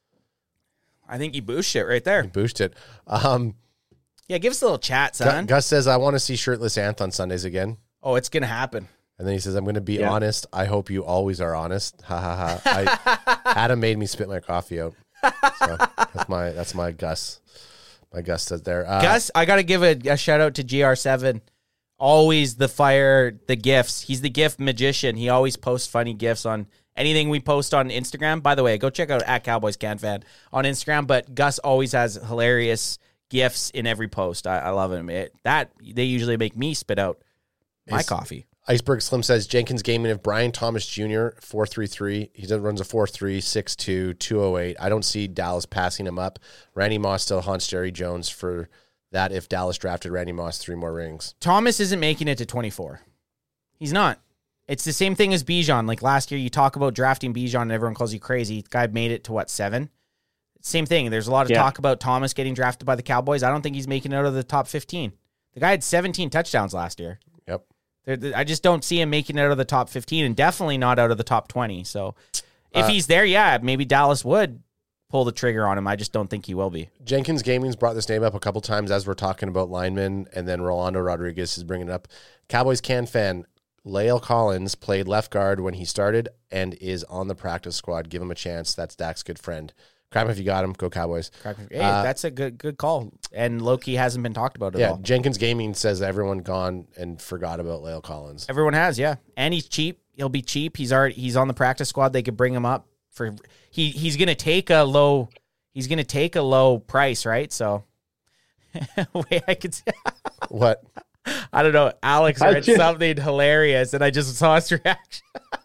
I think he boosted it right there. He boosted it. Yeah, give us a little chat, son. Gus says, I want to see shirtless Anth on Sundays again. Oh, it's going to happen. And then he says, I'm going to be honest. I hope you always are honest. Ha ha ha. Adam made me spit my coffee out. So that's my Gus. My Gus says there. Gus, I got to give a shout out to GR7. Always the gifts. He's the gift magician. He always posts funny gifts on anything we post on Instagram. By the way, go check out @CowboysCanFan on Instagram. But Gus always has hilarious gifts in every post. I love him. They usually make me spit out my coffee. Iceberg Slim says Jenkins Gaming of Brian Thomas Jr. 4.33. He runs a 4.3, 6'2", 208. I don't see Dallas passing him up. Randy Moss still haunts Jerry Jones for that if Dallas drafted Randy Moss 3 more rings. Thomas isn't making it to 24. He's not. It's the same thing as Bijan. Like last year, you talk about drafting Bijan and everyone calls you crazy. The guy made it to 7? Same thing. There's a lot of talk about Thomas getting drafted by the Cowboys. I don't think he's making it out of the top 15. The guy had 17 touchdowns last year. Yep. I just don't see him making it out of the top 15 and definitely not out of the top 20. So if he's there, maybe Dallas would pull the trigger on him. I just don't think he will be. Jenkins Gaming's brought this name up a couple times as we're talking about linemen, and then Rolando Rodriguez is bringing it up. Cowboys fan Lael Collins played left guard when he started and is on the practice squad. Give him a chance. That's Dak's good friend. Crap if you got him. Go Cowboys. Hey, that's a good call. And Loki hasn't been talked about at all. Jenkins Gaming says everyone gone and forgot about Lael Collins. Everyone has, yeah. And he's cheap. He'll be cheap. He's on the practice squad. They could bring him up for he's gonna take a low price, right? So wait, I could say what? I don't know. Alex read something hilarious and I just saw his reaction.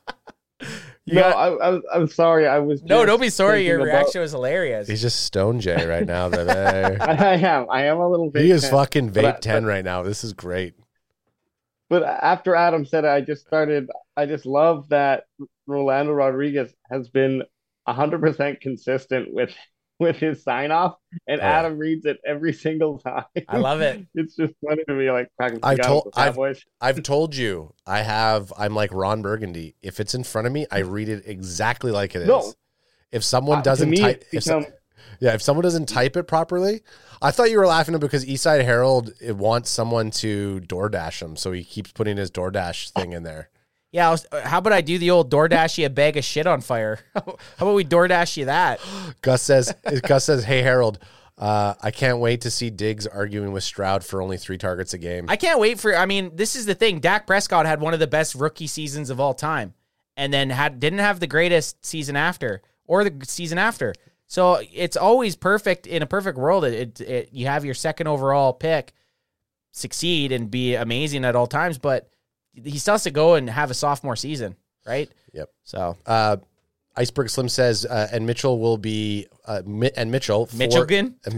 I'm sorry. I was don't be sorry. Your reaction was hilarious. He's just Stone Jay right now. I am a little bit. He is fucking vape 10 right now. This is great. But after Adam said it, I just love that Rolando Rodriguez has been 100% consistent with his sign off, and Adam reads it every single time. I love it. It's just funny to me, like cracking. I've told you I'm like Ron Burgundy. If it's in front of me, I read it exactly like it is. If someone doesn't type, if someone doesn't type it properly, I thought you were laughing because Eastside Herald wants someone to DoorDash him, so he keeps putting his DoorDash thing in there. Yeah, how about I do the old DoorDash you a bag of shit on fire? How about we DoorDash you that? Gus says, hey, Harold, I can't wait to see Diggs arguing with Stroud for only 3 targets a game. I can't wait this is the thing. Dak Prescott had one of the best rookie seasons of all time and then didn't have the greatest season after or the season after. So it's always perfect in a perfect world. You have your second overall pick succeed and be amazing at all times, but he still has to go and have a sophomore season, right? Yep. So, Iceberg Slim says, and Mitchell will be, Mitchell for Michigan is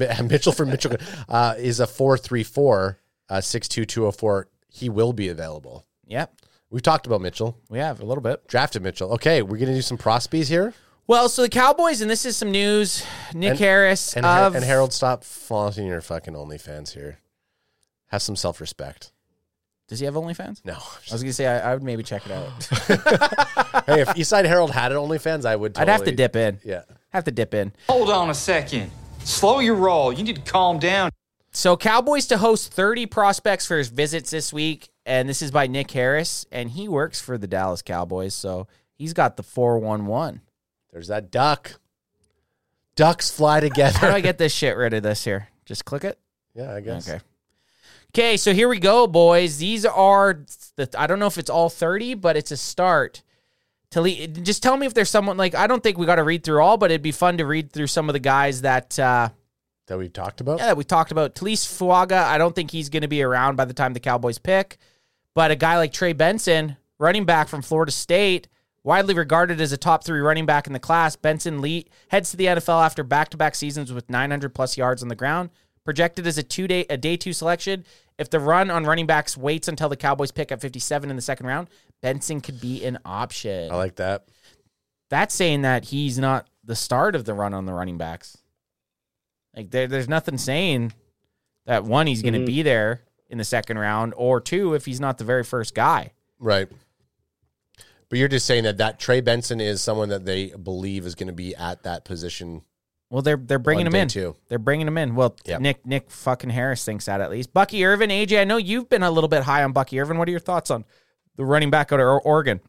a 4.34, 6'2", 204. He will be available. Yep. We've talked about Mitchell. We have a little bit. Drafted Mitchell. Okay, we're going to do some prospies here. Well, so the Cowboys, and this is some news. Nick Harris and Harold, stop flaunting your fucking OnlyFans here. Have some self-respect. Does he have OnlyFans? No. I was going to say, I would maybe check it out. Hey, if Eastside Herald had an OnlyFans, I would totally. I'd have to dip in. Yeah. Have to dip in. Hold on a second. Slow your roll. You need to calm down. So Cowboys to host 30 prospects for his visits this week, and this is by Nick Harris, and he works for the Dallas Cowboys, so he's got the 411. There's that duck. Ducks fly together. How do I get this shit rid of this here? Just click it? Yeah, I guess. Okay, so here we go, boys. These are, I don't know if it's all 30, but it's a start. Just tell me if there's someone like, I don't think we got to read through all, but it'd be fun to read through some of the guys that we've talked about. Yeah, we talked about Talise Fuaga. I don't think he's going to be around by the time the Cowboys pick, but a guy like Trey Benson, running back from Florida State, widely regarded as a top 3 running back in the class. Benson heads to the NFL after back-to-back seasons with 900-plus yards on the ground. Projected as a day 2 selection. If the run on running backs waits until the Cowboys pick at 57 in the second round, Benson could be an option. I like that. That's saying that he's not the start of the run on the running backs. Like there's nothing saying that, 1, he's going to be there in the second round, or 2, if he's not the very first guy. Right. But you're just saying that Trey Benson is someone that they believe is going to be at that position. Well, they're bringing him in. Too. They're bringing him in. Well, yep. Nick fucking Harris thinks that at least. Bucky Irvin, AJ, I know you've been a little bit high on Bucky Irvin. What are your thoughts on the running back out of Oregon?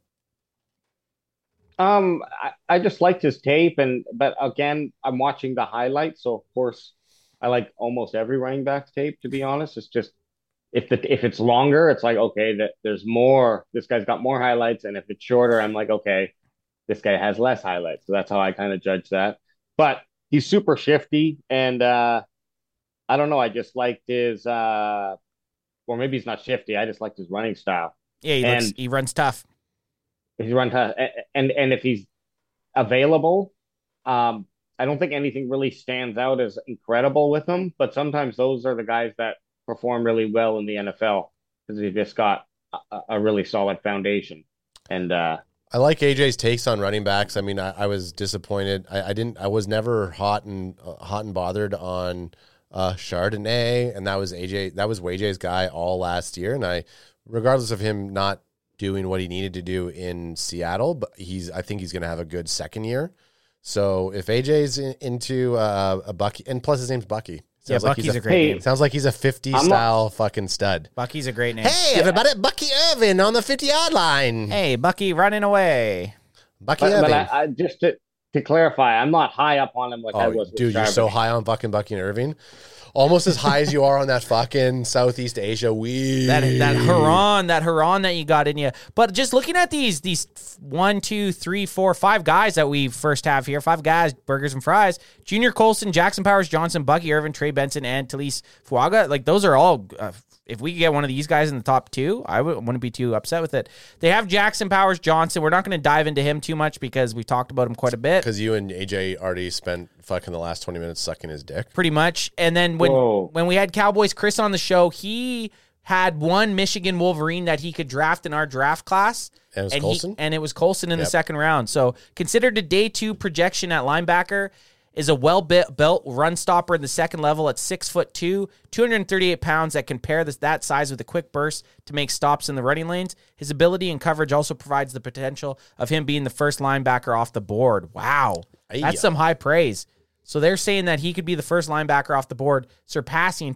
I just liked his tape, but again, I'm watching the highlights, so of course, I like almost every running back's tape. To be honest, it's just if it's longer, it's like, okay, that there's more. This guy's got more highlights, and if it's shorter, I'm like, okay, this guy has less highlights. So that's how I kind of judge that. But he's super shifty, and I don't know. I just liked his, or maybe he's not shifty. I just liked his running style. Yeah, he runs tough. He runs tough, and if he's available, I don't think anything really stands out as incredible with him. But sometimes those are the guys that perform really well in the NFL because they've just got a really solid foundation. And I like AJ's takes on running backs. I mean, I was disappointed. I was never hot and bothered on Chardonnay, and that was AJ's guy all last year. And regardless of him not doing what he needed to do in Seattle, but I think he's going to have a good second year. So if AJ's into a Bucky, and plus his name's Bucky. Sounds like Bucky's a great name. Sounds like he's a 50-style fucking stud. Bucky's a great name. Hey, everybody, Bucky Irvin on the 50-yard line. Hey, Bucky running away. Bucky Irvin. But I just to clarify, I'm not high up on him like I was. Dude, you're so high on fucking Bucky and Irving. Almost as high as you are on that fucking Southeast Asia weed. That Huron that you got in you. But just looking at these 1, 2, 3, 4, 5 guys that we first have here, 5 guys, burgers and fries, Junior Colson, Jackson Powers Johnson, Bucky Irvin, Trey Benson, and Talise Fuaga, like those are all, if we could get one of these guys in the top 2, I wouldn't be too upset with it. They have Jackson Powers Johnson. We're not going to dive into him too much because we talked about him quite a bit. Because you and AJ already spent fucking the last 20 minutes sucking his dick. Pretty much. And then when we had Cowboys Chris on the show, he had one Michigan Wolverine that he could draft in our draft class. And it was Colson? And it was Colson in the second round. So considered a day 2 projection at linebacker. Is a well-built run stopper in the second level at 6'2", 238 pounds that can pair that size with a quick burst to make stops in the running lanes. His ability and coverage also provides the potential of him being the first linebacker off the board. Wow. That's some high praise. So they're saying that he could be the first linebacker off the board, surpassing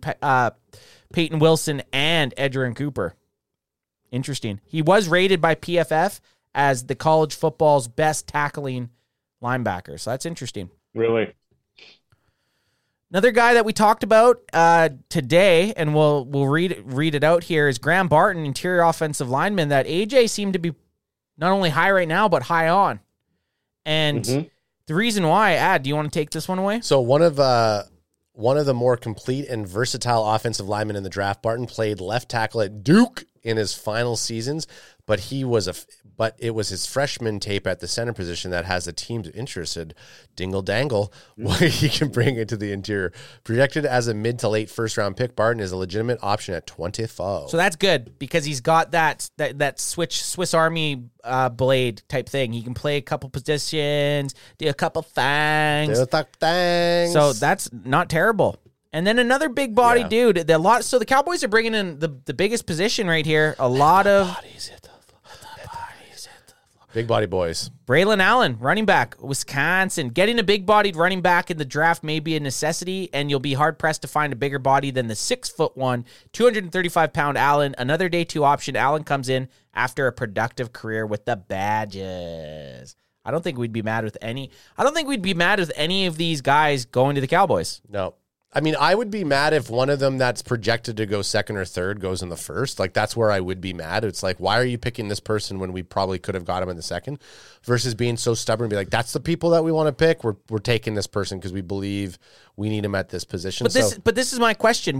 Peyton Wilson and Edgerrin Cooper. Interesting. He was rated by PFF as the college football's best tackling linebacker. So that's interesting. Really? Another guy that we talked about today, and we'll read it out here, is Graham Barton, interior offensive lineman that AJ seemed to be not only high right now, but high on. And the reason why, do you want to take this one away? So one of the more complete and versatile offensive linemen in the draft, Barton played left tackle at Duke in his final seasons, but it was his freshman tape at the center position that has the teams interested. Dingle dangle, what he can bring into the interior. Projected as a mid to late first round pick, Barton is a legitimate option at 24. So that's good because he's got that Swiss Army blade type thing. He can play a couple positions, do a couple things. So that's not terrible. And then another big body dude. So the Cowboys are bringing in the biggest position right here. A lot of big body boys. Braylon Allen, running back, Wisconsin. Getting a big-bodied running back in the draft may be a necessity, and you'll be hard-pressed to find a bigger body than the 6'1", 235-pound Allen. Another day 2 option. Allen comes in after a productive career with the Badgers. I don't think we'd be mad with any of these guys going to the Cowboys. No. I mean, I would be mad if one of them that's projected to go second or third goes in the first. Like, that's where I would be mad. It's like, why are you picking this person when we probably could have got him in the second? Versus being so stubborn and be like, that's the people that we want to pick. We're taking this person because we believe we need him at this position. But this is my question.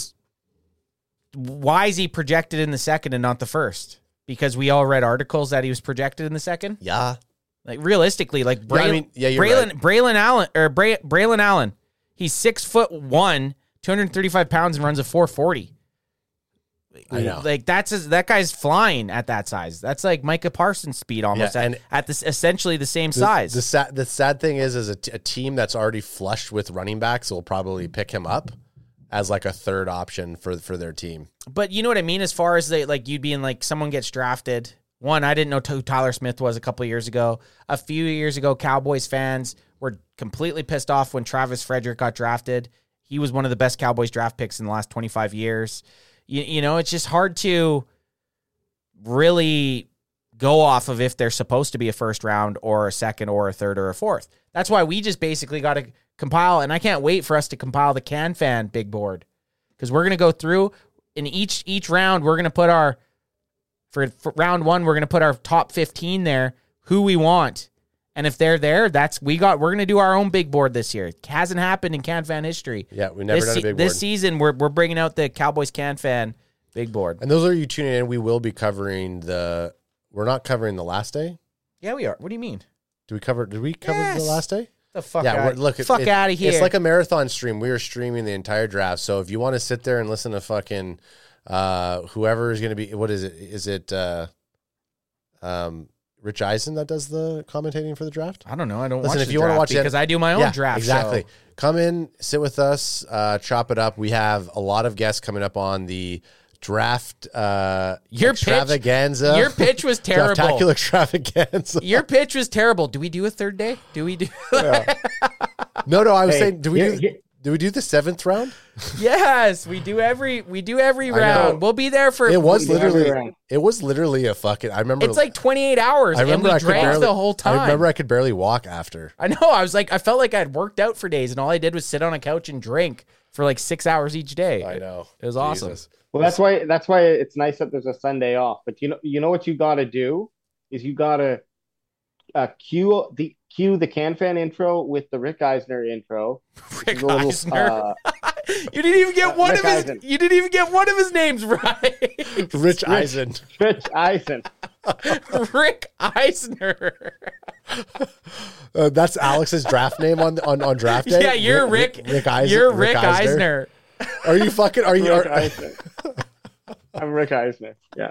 Why is he projected in the second and not the first? Because we all read articles that he was projected in the second? Yeah. Like, realistically, like Braylon Allen. He's 6'1", 235 pounds, and runs a 4.40. I know. Like, that guy's flying at that size. That's like Micah Parsons' speed almost, at this essentially the same size. The sad thing is a team that's already flushed with running backs will probably pick him up as like a third option for their team. But you know what I mean? As far as you'd be in, like, someone gets drafted. One, I didn't know who Tyler Smith was a couple of years ago. A few years ago, Cowboys fans were completely pissed off when Travis Frederick got drafted. He was one of the best Cowboys draft picks in the last 25 years. You know, it's just hard to really go off of if they're supposed to be a first round or a second or a third or a fourth. That's why we just basically got to compile, and I can't wait for us to compile the CanFan big board, because we're going to go through in each round. We're going to put for round one, we're going to put our top 15 there, who we want. And if they're there, we're going to do our own big board this year. It hasn't happened in CanFan history. Yeah, we never done a big board. This season, we're bringing out the Cowboys CanFan big board. And those are you tuning in. We will be covering we're not covering the last day. Yeah, we are. What do you mean? Did we cover the last day? The fuck out. Fuck out of here. It's like a marathon stream. We are streaming the entire draft. So if you want to sit there and listen to fucking whoever is going to be, what is it? Is it Rich Eisen that does the commentating for the draft? I don't know. I don't listen, watch if you want to watch because I do my own draft. Exactly. Show. Come in, sit with us, chop it up. We have a lot of guests coming up on the draft extravaganza. Your pitch was terrible. Draftacular extravaganza. Your pitch was terrible. Do we do a third day? Do we do? No. I was saying, do we do the seventh round? Yes, we do every round. We'll be there for. It was literally a fucking. I remember it's like 28 hours. And we drank the whole time. I remember I could barely walk after. I know. I felt like I'd worked out for days, and all I did was sit on a couch and drink for like 6 hours each day. I know. It was awesome. Well, that's why it's nice that there's a Sunday off. But you know what you got to do is you got to cue the CanFan intro with the Rick Eisner intro. Rick Eisner. You didn't even get one of his. You didn't even get one of his names right. Rich Eisen. Rich Eisen. Rick Eisner. That's Alex's draft name on draft day. Yeah, you're Rick Eisner. You're Rick Eisner. Are you fucking? Are you? I'm Rick Eisner. Yeah.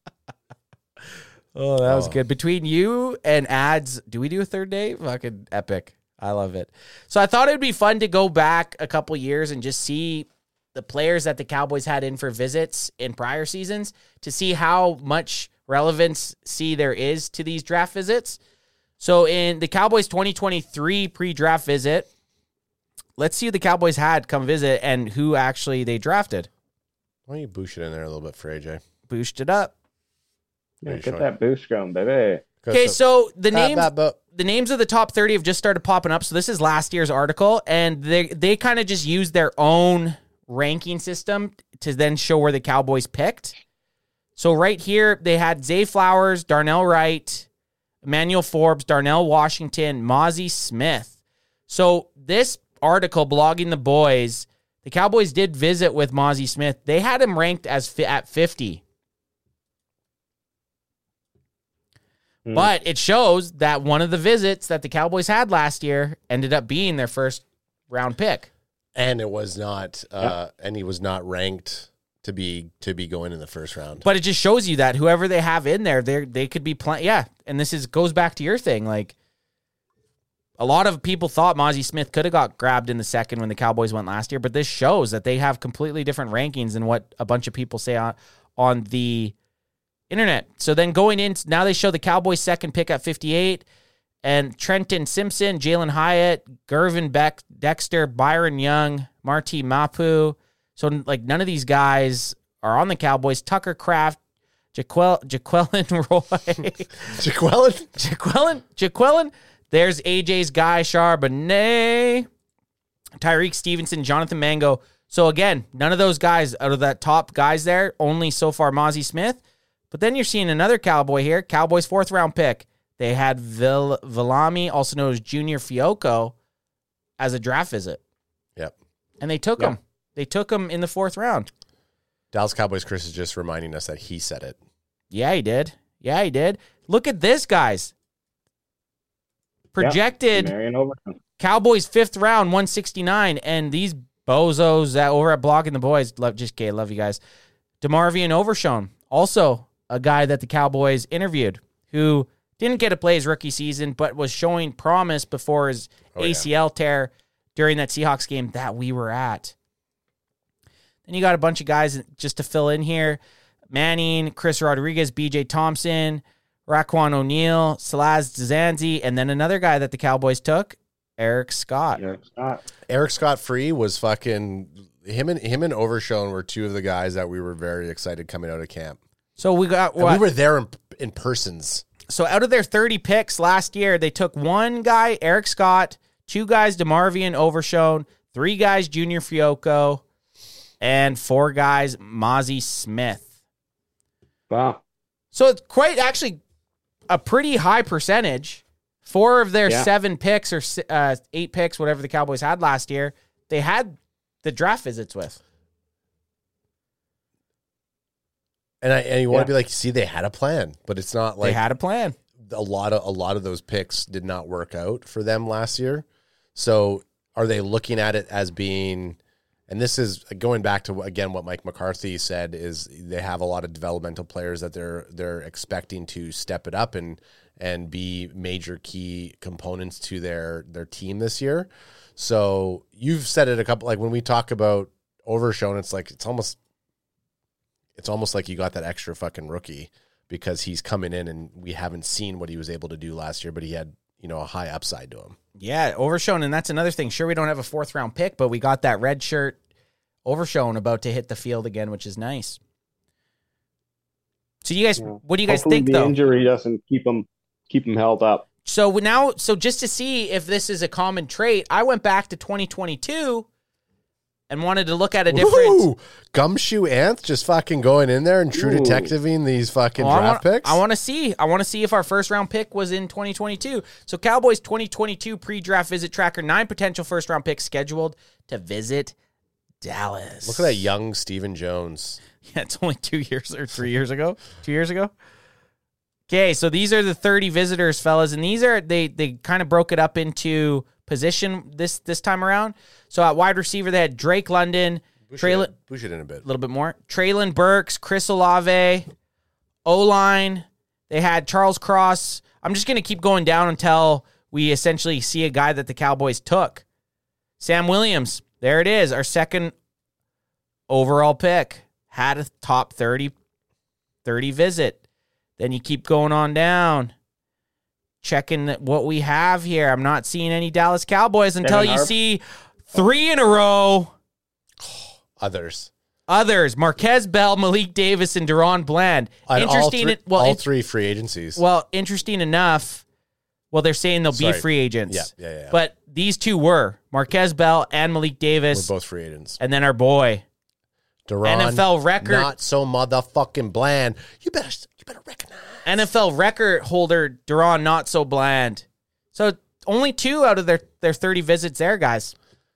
Oh, that was good. Between you and ads, do we do a third day? Fucking epic. I love it. So I thought it would be fun to go back a couple years and just see the players that the Cowboys had in for visits in prior seasons to see how much relevance there is to these draft visits. So in the Cowboys 2023 pre-draft visit, let's see who the Cowboys had come visit and who actually they drafted. Why don't you boost it in there a little bit for AJ? Boost it up. Yeah, get that boost going, baby. Okay, so the names of the top 30 have just started popping up. So this is last year's article, and they kind of just used their own ranking system to then show where the Cowboys picked. So right here, they had Zay Flowers, Darnell Wright, Emmanuel Forbes, Darnell Washington, Mazi Smith. So this article, Blogging the Boys, the Cowboys did visit with Mazi Smith. They had him ranked at 50. But it shows that one of the visits that the Cowboys had last year ended up being their first round pick. And it was not, and he was not ranked to be going in the first round. But it just shows you that whoever they have in there, they could be playing. Yeah, and this goes back to your thing. Like, a lot of people thought Mazi Smith could have got grabbed in the second when the Cowboys went last year, but this shows that they have completely different rankings than what a bunch of people say on the internet. So then going in, now they show the Cowboys' second pick at 58, and Trenton Simpson, Jalen Hyatt, Gervin Dexter, Byron Young, Marty Mapu. So like none of these guys are on the Cowboys. Tucker Kraft, Jaquelin Roy. Jaquelin? There's AJ's guy, Charbonnet. Tyreek Stevenson, Jonathan Mango. So again, none of those guys out of that top guys there, only so far Mazi Smith. But then you're seeing another Cowboy here, Cowboys 4th round pick. They had Villami, also known as Junior Fiocco, as a draft visit. Yep. And they took him. They took him in the 4th round. Dallas Cowboys Chris is just reminding us that he said it. Yeah, he did. Look at this, guys. Projected Cowboys 5th round, 169, and these bozos that over at Blogging the Boys, love you guys. DeMarvion Overshown, also a guy that the Cowboys interviewed, who didn't get to play his rookie season, but was showing promise before his ACL tear during that Seahawks game that we were at. Then you got a bunch of guys just to fill in here. Manning, Chris Rodriguez, BJ Thompson, Raquan O'Neal, Salaz Dzanzi, and then another guy that the Cowboys took, Eric Scott. Eric Scott Free was fucking him and Overshown were two of the guys that we were very excited coming out of camp. So we got we were there in persons. So out of their 30 picks last year, they took one guy, Eric Scott, 2 guys, DeMarvion Overshown, 3 guys, Junior Fiocco, and 4 guys, Mazi Smith. Wow. So it's quite actually a pretty high percentage. 4 of their 7 picks or 8 picks, whatever the Cowboys had last year, they had the draft visits with. And you want to be like, see, they had a plan, but it's not like they had a plan. A lot of those picks did not work out for them last year. So are they looking at it as being, and this is going back to again what Mike McCarthy said, is they have a lot of developmental players that they're expecting to step it up and be major key components to their team this year. So you've said it a couple, like when we talk about Overshown, it's almost like you got that extra fucking rookie because he's coming in and we haven't seen what he was able to do last year, but he had, a high upside to him. Yeah, Overshown, and that's another thing. Sure, we don't have a 4th round pick, but we got that red shirt Overshown about to hit the field again, which is nice. So you guys, what do you guys think, the though? Injury doesn't keep him held up. So just to see if this is a common trait, I went back to 2022 and wanted to look at a different Gumshoe Anth just fucking going in there and true detectiving these fucking draft picks. I want to see if our 1st round pick was in 2022. So Cowboys 2022 pre-draft visit tracker, 9 potential 1st round picks scheduled to visit Dallas. Look at that young Stephen Jones. Yeah, it's only 2 years or 3 years ago. 2 years ago. Okay, so these are the 30 visitors, fellas, and these are they kind of broke it up into position this time around. So at wide receiver, they had Drake London, push it in a bit, a little bit more. Treylon Burks, Chris Olave, O-line. They had Charles Cross. I'm just going to keep going down until we essentially see a guy that the Cowboys took. Sam Williams, there it is, our 2nd overall pick, had a top 30 visit. Then you keep going on down, checking what we have here. I'm not seeing any Dallas Cowboys until you see 3 in a row. Others. Marquez Bell, Malik Davis, and Deron Bland. All three free agencies. Well, interesting enough. Well, they're saying they'll be free agents. Yeah. But these 2 were Marquez Bell and Malik Davis. We're both free agents. And then our boy, Deron, NFL record, not so motherfucking Bland. You better recognize. NFL record holder Deron Not So Bland. So only 2 out of their 30 visits there, guys.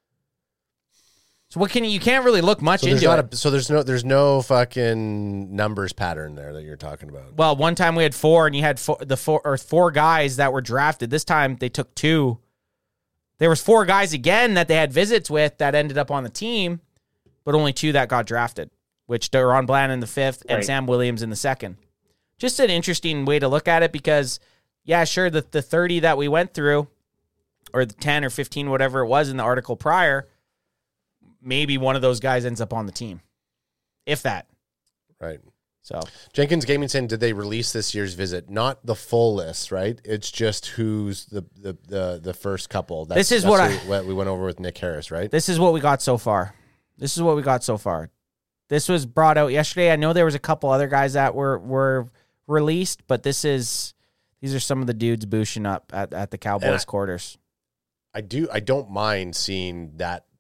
So you can't really look much into it. So there's no fucking numbers pattern there that you're talking about. Well, one time we had 4 and you had 4 guys that were drafted. This time they took 2. There was 4 guys again that they had visits with that ended up on the team, but only 2 that got drafted, which Deron Bland in the 5th and Sam Williams in the 2nd. Just an interesting way to look at it because, yeah, sure, the 30 that we went through, or the 10 or 15, whatever it was in the article prior, maybe one of those guys ends up on the team, if that. Right. So Jenkins Gaming saying, did they release this year's visit? Not the full list, right? It's just who's the first couple. That's what we went over with Nick Harris, right? This is what we got so far. This was brought out yesterday. I know there was a couple other guys that were released, but these are some of the dudes boosting up at the Cowboys quarters. I don't mind seeing that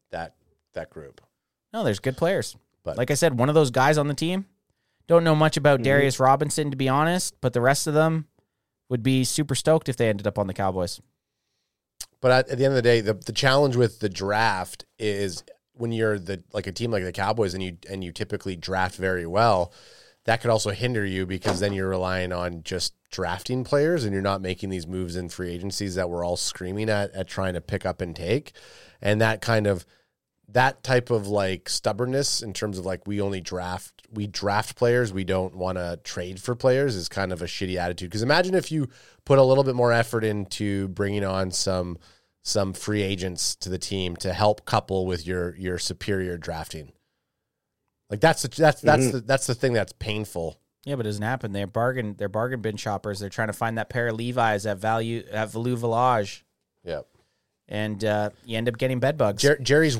that group. No, there's good players. But like I said, one of those guys on the team, don't know much about Darius Robinson, to be honest, but the rest of them would be super stoked if they ended up on the Cowboys. But at the end of the day, the challenge with the draft is when you're a team like the Cowboys and you typically draft very well, that could also hinder you because then you're relying on just drafting players and you're not making these moves in free agencies that we're all screaming at trying to pick up and take. And that type of like stubbornness in terms of like we draft players, we don't want to trade for players is kind of a shitty attitude. Because imagine if you put a little bit more effort into bringing on some free agents to the team to help couple with your superior drafting. Like that's the thing that's painful. Yeah, but it doesn't happen. They're bargain bin shoppers. They're trying to find that pair of Levi's at Value Village. Yeah. And you end up getting bed bugs. Jerry's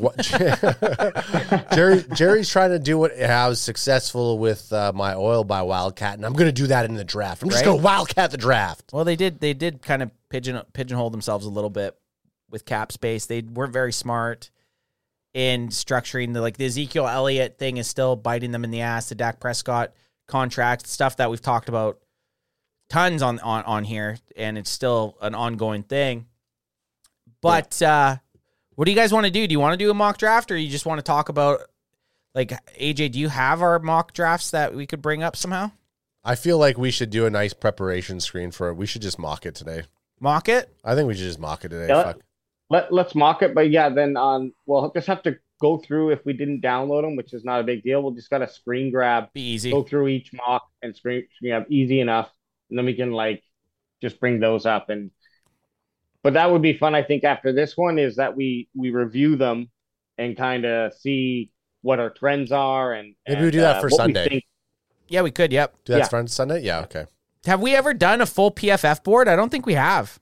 trying to do what I was successful with my oil by Wildcat, and I'm going to do that in the draft. I'm just going to Wildcat the draft. Well, they did kind of pigeonhole themselves a little bit with cap space. They weren't very smart in structuring the Ezekiel Elliott thing is still biting them in the ass. The Dak Prescott contract, stuff that we've talked about tons on here, and it's still an ongoing thing. But what do you guys want to do? Do you want to do a mock draft, or you just want to talk about, like, AJ, do you have our mock drafts that we could bring up somehow? I feel like we should do a nice preparation screen for it. We should just mock it today. Mock it? I think we should just mock it today. Yeah, let's mock it, but yeah, then we'll just have to go through if we didn't download them, which is not a big deal. We'll just got to screen grab, be easy, go through each mock and screen grab easy enough, and then we can just bring those up. But that would be fun. I think after this one is that we review them and kind of see what our trends are, and maybe we do that for Sunday. Yeah, we could. Yep, do that for Sunday. Yeah, okay. Have we ever done a full PFF board? I don't think we have.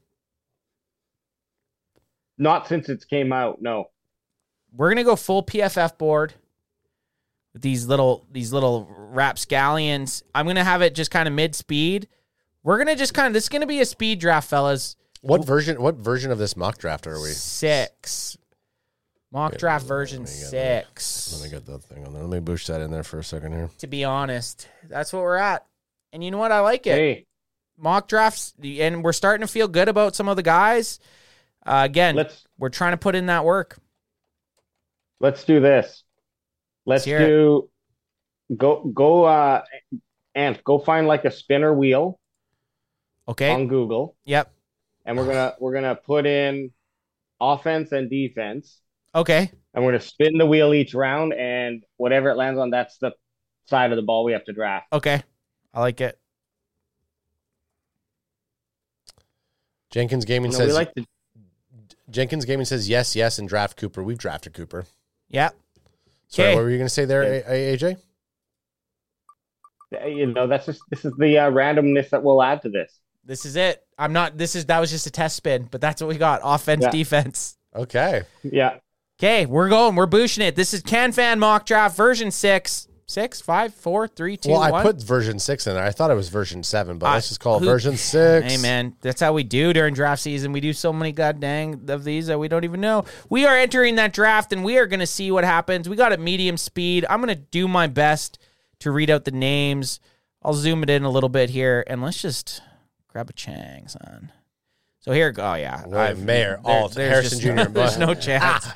Not since it came out, no. We're gonna go full PFF board with these little rapscallions. I'm gonna have it just kind of mid-speed. We're gonna just this is gonna be a speed draft, fellas. What version of this mock draft are we? 6. Mock draft version 6. Let me get that thing on there. Let me boost that in there for a second here. To be honest, that's what we're at. And you know what? I like it. Hey. Mock drafts, and we're starting to feel good about some of the guys. Again, we're trying to put in that work. Let's do this. Let's do go Ant, go find like a spinner wheel. Okay. On Google. Yep. And we're gonna put in offense and defense. Okay. And we're gonna spin the wheel each round, and whatever it lands on, that's the side of the ball we have to draft. Okay. I like it. Jenkins Gaming Jenkins Gaming says yes, and draft Cooper. We've drafted Cooper. Yeah. Sorry, what were you going to say there, AJ? This is the randomness that we'll add to this. This is it. That was just a test spin, but that's what we got. Offense, defense. Okay. Yeah. Okay, we're going. We're boosting it. This is CanFan Mock Draft version 6. 6, 5, 4, 3, 2, 1. Well, I put version 6 in there. I thought it was version 7, but let's just call it version 6. Hey, man, that's how we do during draft season. We do so many goddamn of these that we don't even know. We are entering that draft, and we are going to see what happens. We got it medium speed. I'm going to do my best to read out the names. I'll zoom it in a little bit here, and let's just grab a Chang, son. So here, oh, yeah. Mayor, Alt, Harrison Jr. There's no chance.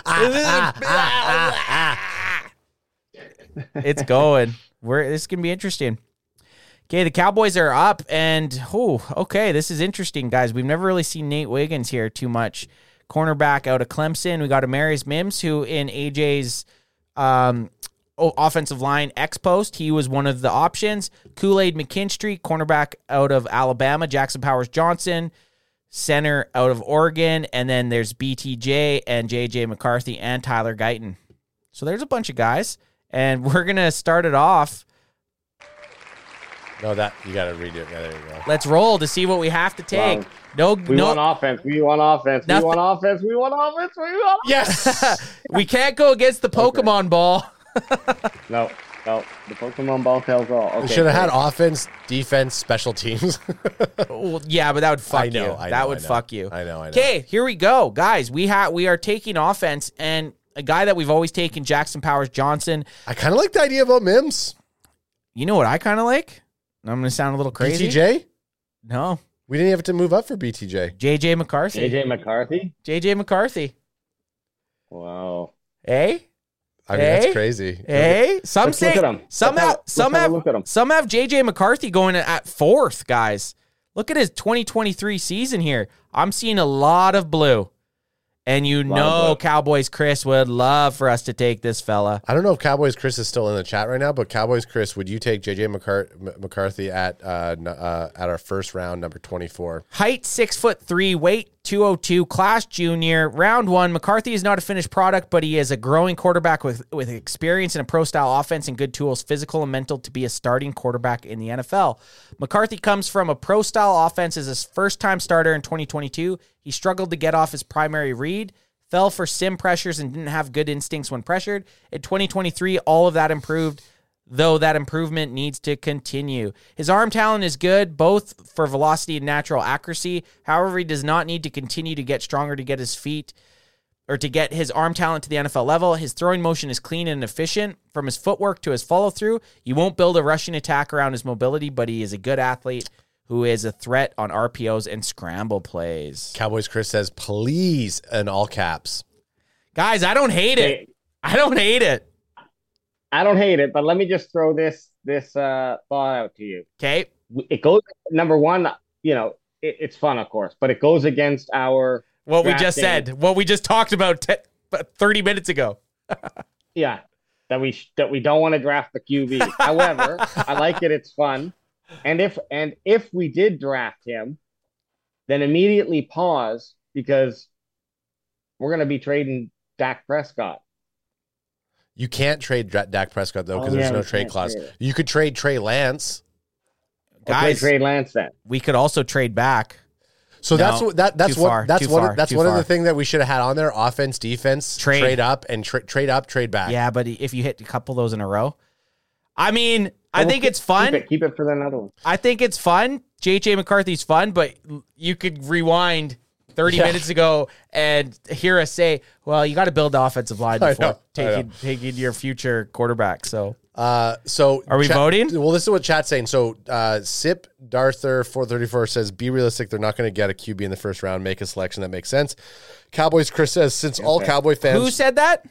It's going. This is going to be interesting. Okay, the Cowboys are up, and okay, this is interesting, guys. We've never really seen Nate Wiggins here too much. Cornerback out of Clemson. We got Amarius Mims, who in AJ's offensive line X-Post, he was one of the options. Kool-Aid McKinstry, cornerback out of Alabama. Jackson Powers Johnson, center out of Oregon. And then there's BTJ and JJ McCarthy and Tyler Guyton. So there's a bunch of guys. And we're going to start it off. No, you got to redo it. Yeah, there you go. Let's roll to see what we have to take. We want offense. We want offense. We want offense. We want offense. We want offense. Yes. We can't go against the Pokemon ball. No. The Pokemon ball tells all. Okay, we should have had offense, defense, special teams. Well, yeah, but that would fuck you. That would fuck you. I know. Okay, here we go. Guys, we are taking offense, and a guy that we've always taken, Jackson Powers-Johnson. I kind of like the idea about Mims. You know what I kind of like? I'm going to sound a little crazy. BTJ? No. We didn't have to move up for BTJ. JJ McCarthy. JJ McCarthy? JJ McCarthy. Wow. Eh? I mean, that's crazy. Hey, some Let's say look at him. some have JJ McCarthy going at 4th, guys. Look at his 2023 season here. I'm seeing a lot of blue. And you know Cowboys Chris would love for us to take this fella. I don't know if Cowboys Chris is still in the chat right now, but Cowboys Chris, would you take JJ McCarthy at our first round, number 24? Height 6'3", weight 202, class junior, round 1. McCarthy is not a finished product, but he is a growing quarterback with experience in a pro-style offense and good tools, physical and mental, to be a starting quarterback in the NFL. McCarthy comes from a pro-style offense as his first-time starter in 2022. He struggled to get off his primary read, fell for sim pressures, and didn't have good instincts when pressured. In 2023, all of that improved, though that improvement needs to continue. His arm talent is good, both for velocity and natural accuracy. However, he does not need to continue to get stronger to get his feet or to get his arm talent to the NFL level. His throwing motion is clean and efficient. From his footwork to his follow-through, you won't build a rushing attack around his mobility, but he is a good athlete who is a threat on RPOs and scramble plays. Cowboys Chris says, please, in all caps. Guys, I don't hate it. I don't hate it. I don't hate it, but let me just throw this thought out to you. Okay. It goes, number one, it's fun, of course, but it goes against our what we just said, what we just talked about 30 minutes ago. Yeah, that we don't want to draft the QB. However, I like it. It's fun. And if we did draft him, then immediately pause, because we're going to be trading Dak Prescott. You can't trade Dak Prescott, though, because there's no trade clause. You could trade Trey Lance. Guys, trade Lance then. We could also trade back. So that's one of the things that we should have had on there: offense, defense, trade up, and trade up, trade back. Yeah, but if you hit a couple of those in a row, I mean, I think it's fun. Keep it for another one. I think it's fun. JJ McCarthy's fun, but you could rewind 30 minutes ago and hear us say, "Well, you got to build the offensive line before taking your future quarterback." So are we voting? Well, this is what chat's saying. So Sip Darther 434 says, "Be realistic. They're not going to get a QB in the first round. Make a selection that makes sense." Cowboys Chris says, "Since all Cowboy fans." Who said that?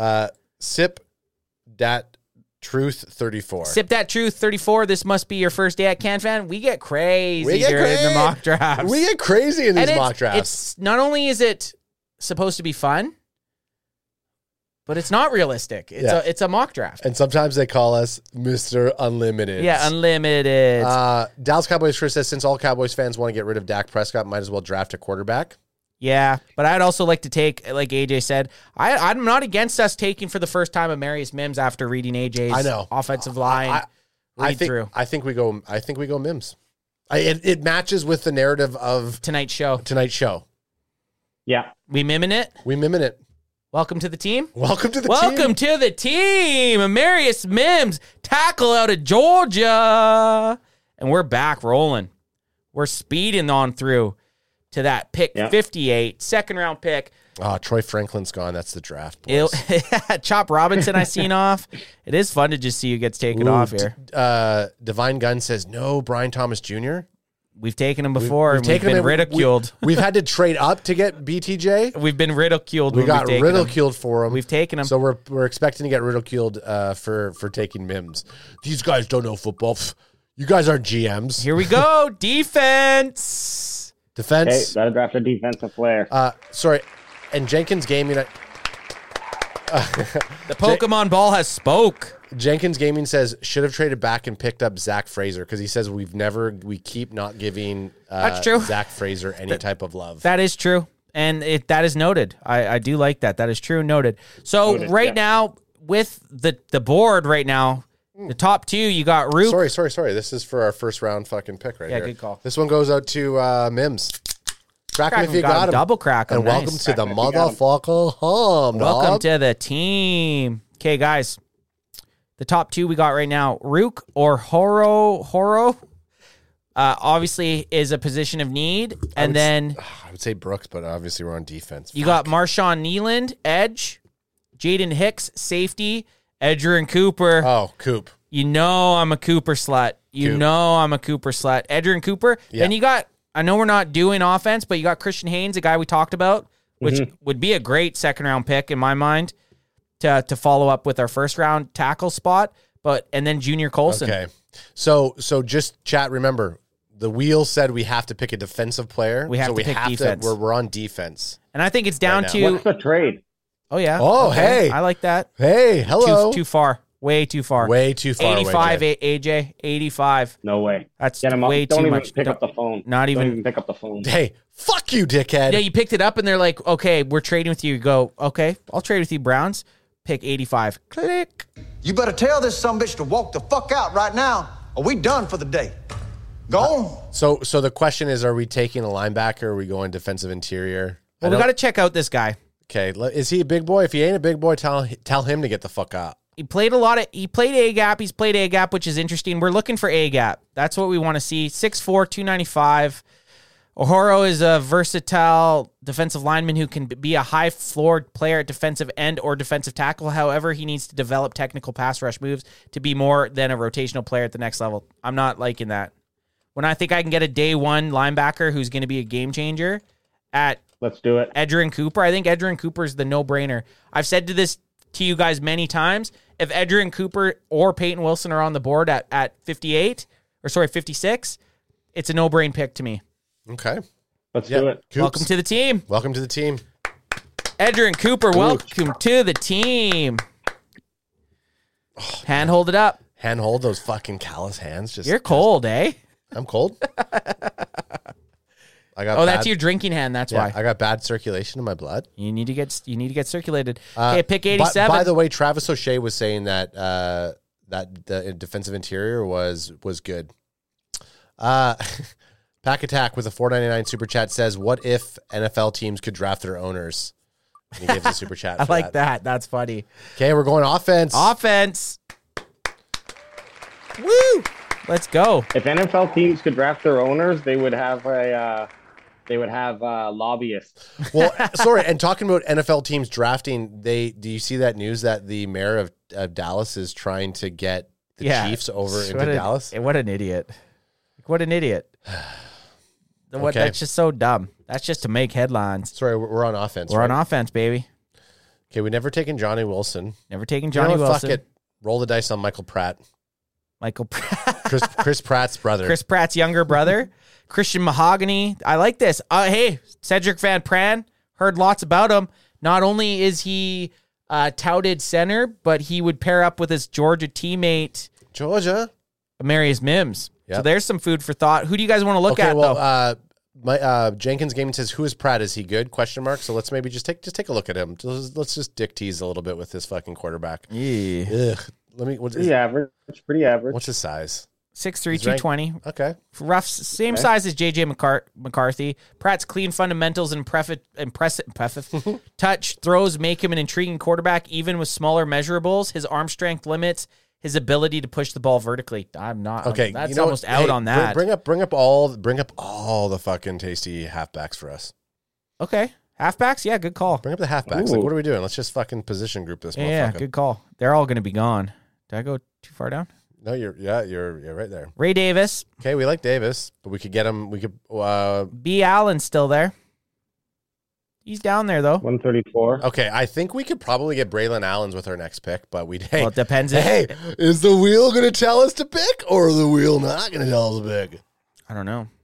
Sip Dat Truth 34. Sip that Truth 34. This must be your first day at CanFan. We get crazy in the mock drafts. We get crazy in these mock drafts. It's not only is it supposed to be fun, but it's not realistic. It's a mock draft. And sometimes they call us Mr. Unlimited. Yeah, unlimited. Dallas Cowboys Chris says, since all Cowboys fans want to get rid of Dak Prescott, might as well draft a quarterback. Yeah, but I'd also like to take, like AJ said, I'm not against us taking for the first time Amarius Mims after reading AJ's offensive line. I think we go Mims. It matches with the narrative of tonight's show. Yeah. We miming it? Welcome to the team. Welcome to the team. Amarius Mims, tackle out of Georgia. And we're back rolling. We're speeding on through to that pick 58, second round pick. Oh, Troy Franklin's gone. That's the draft. Boys. Chop Robinson I seen off. It is fun to just see who gets taken off here. Divine Gun says, no, Brian Thomas Jr. We've taken him before. We've been ridiculed. We've had to trade up to get BTJ. We've been ridiculed. We got ridiculed for him. We've taken him. So we're expecting to get ridiculed for taking Mims. These guys don't know football. You guys aren't GMs. Here we go. Defense. Hey, gotta draft a defensive player. Sorry. And Jenkins Gaming. The Pokemon ball has spoke. Jenkins Gaming says, should have traded back and picked up Zach Fraser, because he says we keep not giving That's true. Zach Fraser any type of love. That is true. And that is noted. I do like that. That is true. Noted. So now with the board right now, the top two, you got Rook. Sorry. This is for our first round fucking pick here. Yeah, good call. This one goes out to Mims. Crack him if you got him. Double crack him. And welcome to the motherfucker home. Welcome to the team. Okay, guys. The top two we got right now, Rook or Horo. Obviously is a position of need. And then I would say Brooks, but obviously we're on defense. You got Marshawn Nealand, edge. Jaden Hicks, safety. Edgerrin Cooper. Oh, Coop. You know I'm a Cooper slut. Edgerrin Cooper. Yeah. Then you got, I know we're not doing offense, but you got Christian Haynes, a guy we talked about, which would be a great second-round pick in my mind to follow up with our first-round tackle spot. And then Junior Colson. Okay. So just chat, remember, the wheel said we have to pick a defensive player. We have to pick defense. We're on defense. And I think it's down to... What's the trade? Oh, yeah. Oh, okay. Hey. I like that. Hey, hello. Too far. Way too far. 85, AJ. 85. No way. That's way too much. Pick up the phone. Don't even pick up the phone. Hey, fuck you, dickhead. Yeah, you picked it up and they're like, okay, we're trading with you. You go, okay, I'll trade with you, Browns. Pick 85. Click. You better tell this sumbitch to walk the fuck out right now, or we done for the day. Go on. So the question is, are we taking a linebacker or are we going defensive interior? Well, we got to check out this guy. Okay, is he a big boy? If he ain't a big boy, tell him to get the fuck out. He played A-gap. He's played A-gap, which is interesting. We're looking for A-gap. That's what we want to see. 6'4", 295. O'Horo is a versatile defensive lineman who can be a high-floored player at defensive end or defensive tackle. However, he needs to develop technical pass rush moves to be more than a rotational player at the next level. I'm not liking that. When I think I can get a day one linebacker who's going to be a game changer at Let's do it. Edgerrin Cooper. I think Edgerrin Cooper is the no-brainer. I've said this to you guys many times. If Edgerrin Cooper or Peyton Wilson are on the board at 56, it's a no-brain pick to me. Okay. Let's do it. Coops. Welcome to the team. Welcome to the team. Edgerrin Cooper, welcome to the team. Hand hold it up. Hand hold those fucking callous hands. You're cold, eh? I'm cold. That's your drinking hand. That's why I got bad circulation in my blood. You need to get circulated. Okay, pick 87. By the way, Travis O'Shea was saying that that the defensive interior was good. Pack Attack with a $4.99 super chat says, "What if NFL teams could draft their owners?" And he gives a super chat. I like that. That's funny. Okay, we're going offense. Woo! Let's go. If NFL teams could draft their owners, they would have lobbyists. Well, sorry, and talking about NFL teams drafting, do you see that news that the mayor of Dallas is trying to get the Chiefs over into Dallas? What an idiot. What an idiot. That's just so dumb. That's just to make headlines. Sorry, we're on offense. We're on offense, baby. Okay, we never taken Johnny Wilson. Wilson. Fuck it. Roll the dice on Michael Pratt. Chris Pratt's brother. Chris Pratt's younger brother. Christian Mahogany. I like this. Hey, Cedric Van Pran. Heard lots about him. Not only is he touted center, but he would pair up with his Georgia teammate. Amarius Mims. Yep. So there's some food for thought. Who do you guys want to look at, though? Jenkins Gaming says, "Who is Pratt? Is he good?" ? So let's maybe just take a look at him. Let's just dick tease a little bit with this fucking quarterback. Yeah. Pretty average. What's his size? 6'3", 220. Okay. Rough, same size as J.J. McCarthy. Pratt's clean fundamentals and impressive touch throws make him an intriguing quarterback, even with smaller measurables. His arm strength limits his ability to push the ball vertically. I'm not. Okay, that's almost out on that. Bring up all the fucking tasty halfbacks for us. Okay. Halfbacks? Yeah, good call. Bring up the halfbacks. Like, what are we doing? Let's just fucking position group this motherfucker. Yeah, good call. They're all going to be gone. Did I go too far down? No, you're right there. Ray Davis. Okay, we like Davis, but we could get him. We could. B. Allen's still there. He's down there though. 134. Okay, I think we could probably get Braylon Allen's with our next pick, but well, it depends. Hey, is the wheel going to tell us to pick, or is the wheel not going to tell us to pick? I don't know.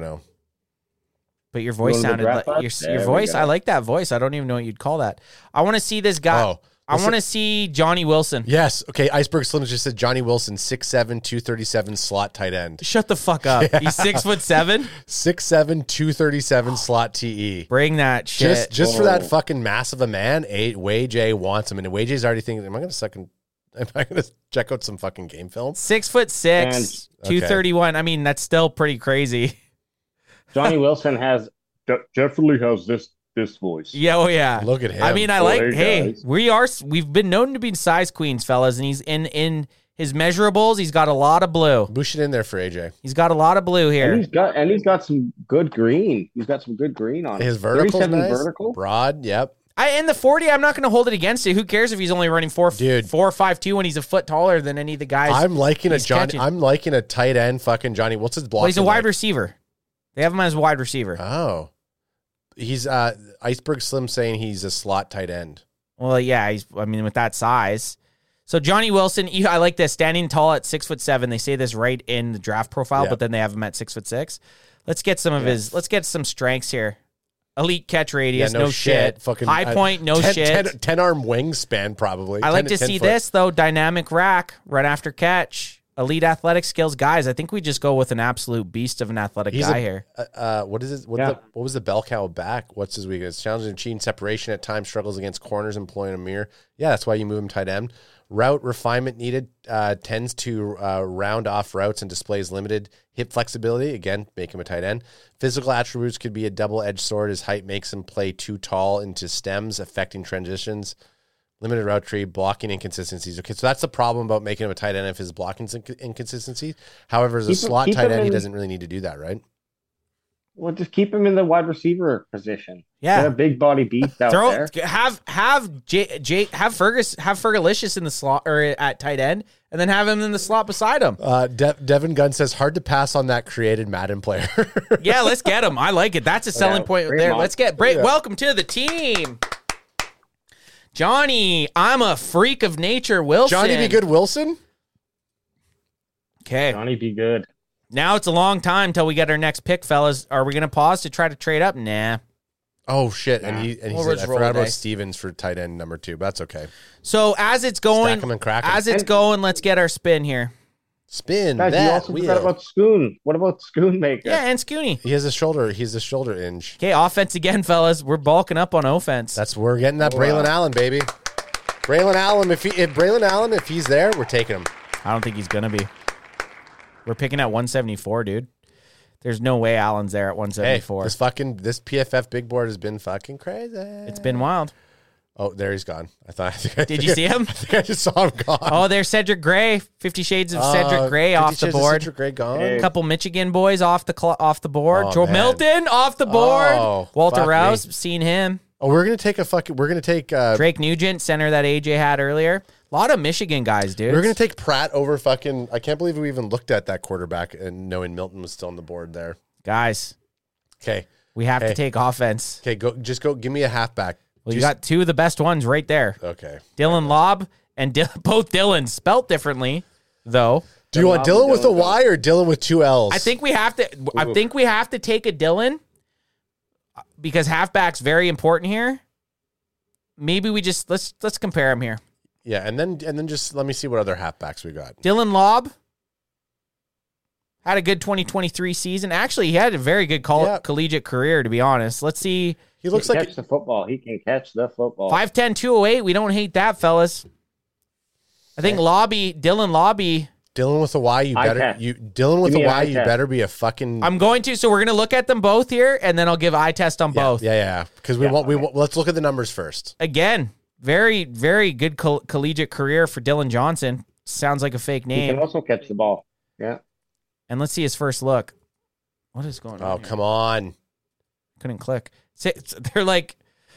But your voice sounded like your voice. I like that voice. I don't even know what you'd call that. I want to see this guy. Oh. I want to see Johnny Wilson. Yes. Okay. Iceberg Slim just said Johnny Wilson, 6'7", 237 slot tight end. Shut the fuck up. Yeah. He's 6'7"? 6'7", 237 slot TE. Bring that shit. Just for that fucking massive a man, Way J wants him. And Way J's already thinking, am I going to check out some fucking game film? 6'6", 231. I mean, that's still pretty crazy. Johnny Wilson definitely has this voice. Yeah, oh yeah. Look at him. I mean, we've been known to be size queens, fellas, and he's in his measurables, he's got a lot of blue. Bush it in there for AJ. He's got a lot of blue here. And he's got some good green. He's got some good green on his vertical's nice. Vertical. Broad, yep. In the 40, I'm not going to hold it against it. Who cares if he's only running 4.52 when he's a foot taller than any of the guys? I'm liking a tight end fucking Johnny. What's his block? Well, he's a wide receiver. They have him as a wide receiver. Oh. He's Iceberg Slim saying he's a slot tight end. Well, yeah, with that size. So Johnny Wilson, I like this, standing tall at 6'7". They say this right in the draft profile, but then they have him at 6'6". Let's get some strengths here. Elite catch radius, no shit. Fucking high point, no shit. 10 arm wingspan, probably. I like to see this, though. Dynamic rack, run after catch. Elite athletic skills. Guys, I think we just go with an absolute beast of an athletic guy here. What is it? What was the bell cow back? What's his weakness? Challenging cheating separation at times, struggles against corners, employing a mirror. Yeah, that's why you move him tight end. Route refinement needed, tends to round off routes and displays limited hip flexibility. Again, make him a tight end. Physical attributes could be a double-edged sword. His height makes him play too tall into stems, affecting transitions. Limited route tree, blocking inconsistencies. Okay, so that's the problem about making him a tight end if his blocking inconsistency. However, as a slot tight end, he doesn't really need to do that, right? Well, just keep him in the wide receiver position. Yeah, a big body beast out there. Have Fergalicious in the slot or at tight end, and then have him in the slot beside him. Devin Gunn says hard to pass on that created Madden player. Yeah, let's get him. I like it. That's a selling point there. Let's get Bray. Yeah. Welcome to the team, Johnny. I'm a freak of nature, Wilson. Johnny be good, Wilson. Okay, Johnny be good. Now it's a long time till we get our next pick, fellas. Are we going to pause to try to trade up? Nah. Oh, shit. And he said, I forgot about Stevens for tight end number 2, but that's okay. So as it's going, let's get our spin here. Spin. Guys, you also forgot about Schoon. What about Schoonmaker? Yeah, and Scooney. He's a shoulder inch. Okay, offense again, fellas. We're bulking up on offense. We're getting that Braylon Allen, baby. Braylon Allen, if he's there, we're taking him. I don't think he's going to be. We're picking at 174, dude. There's no way Allen's there at 174. Hey, this PFF big board has been fucking crazy. It's been wild. Oh, there he's gone. Did you see him? I think I just saw him gone. Oh, there's Cedric Gray. 50 Shades of Cedric Gray off the board. Cedric Gray gone. A couple Michigan boys off the board. Joe Milton off the board. Walter Rouse, seen him. Oh, we're gonna take Drake Nugent, center that AJ had earlier. A lot of Michigan guys, dude. We're going to take Pratt over fucking... I can't believe we even looked at that quarterback and knowing Milton was still on the board there. Guys. Okay. We have to take offense. Okay, go. Give me a halfback. Well, you got two of the best ones right there. Okay. Dylan Lobb and both Dylans, spelt differently, though. Do you want Dylan with a Y or Dylan with 2 L's? I think we have to take a Dylan because halfback's very important here. Maybe we just... Let's compare them here. Yeah, and then just let me see what other halfbacks we got. Dylan Lobb had a good 2023 season. Actually, he had a very good collegiate career, to be honest. Let's see. He looks like catch the football. He can catch the football. 5'10", 208. We don't hate that, fellas. I think Dylan Lobby. Dylan with a Y, you better be a fucking... I'm going to, so we're going to look at them both here, and then I'll give eye test on both. Yeah. Because let's look at the numbers first. Again, very, very good collegiate career for Dylan Johnson. Sounds like a fake name. He can also catch the ball. Yeah. And let's see his first look. What is going on? Oh, come on. Couldn't click. They're like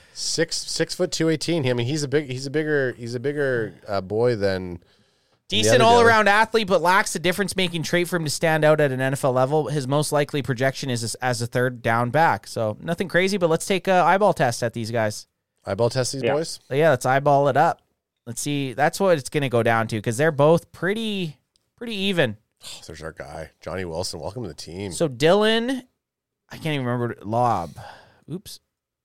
6 foot 218. I mean, he's a bigger boy than decent all around athlete, but lacks the difference making trait for him to stand out at an NFL level. His most likely projection is as a third down back. So nothing crazy, but let's take an eyeball test at these guys. Eyeball test these boys? Yeah, let's eyeball it up. Let's see. That's what it's going to go down to because they're both pretty even. Oh, there's our guy, Johnny Wilson. Welcome to the team. So Dylan, I can't even remember Lobb. Oops.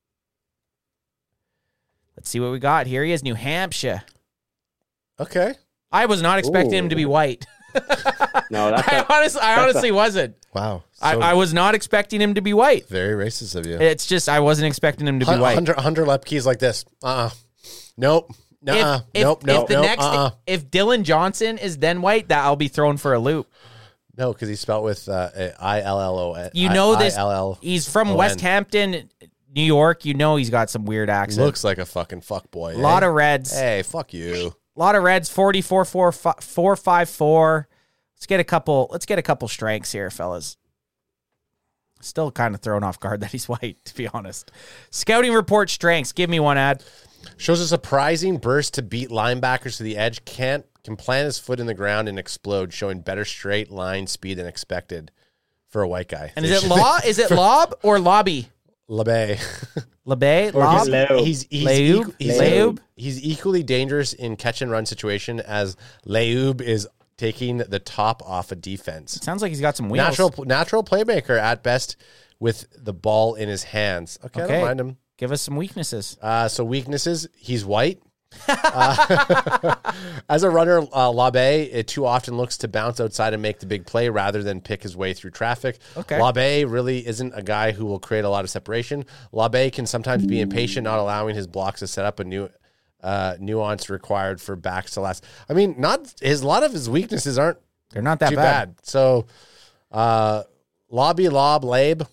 Let's see what we got here. He has New Hampshire. Okay. I was not expecting him to be white. No, I honestly wasn't. Wow. I was not expecting him to be white. Very racist of you. It's just I wasn't expecting him to be white. Hunter Lepke's like this. Nope. Nope. If Dylan Johnson is then white, that I'll be thrown for a loop. No, because he's spelled with I-L-L-O-N. You know this. He's from West Hampton, New York. You know he's got some weird accent. Looks like a fucking fuckboy. A lot of Reds. Hey, fuck you. A lot of Reds. 44.454. Let's get a couple strengths here, fellas. Still kind of thrown off guard that he's white, to be honest. Scouting report strengths. Give me one, Ad. Shows a surprising burst to beat linebackers to the edge. Can plant his foot in the ground and explode, showing better straight line speed than expected for a white guy. And is it lob or lobby? LeBay. LeBay? Lob? He's equally dangerous in catch and run situation as Leub is taking the top off a defense. It sounds like he's got some wheels. Natural playmaker at best with the ball in his hands. Okay. I don't mind him. Give us some weaknesses. So weaknesses, he's white. As a runner, Labe too often looks to bounce outside and make the big play rather than pick his way through traffic. Okay. Labe really isn't a guy who will create a lot of separation. Labe can sometimes be impatient, not allowing his blocks to set up a new nuance required for backs to last. I mean, a lot of his weaknesses they're not that too bad. So, labia.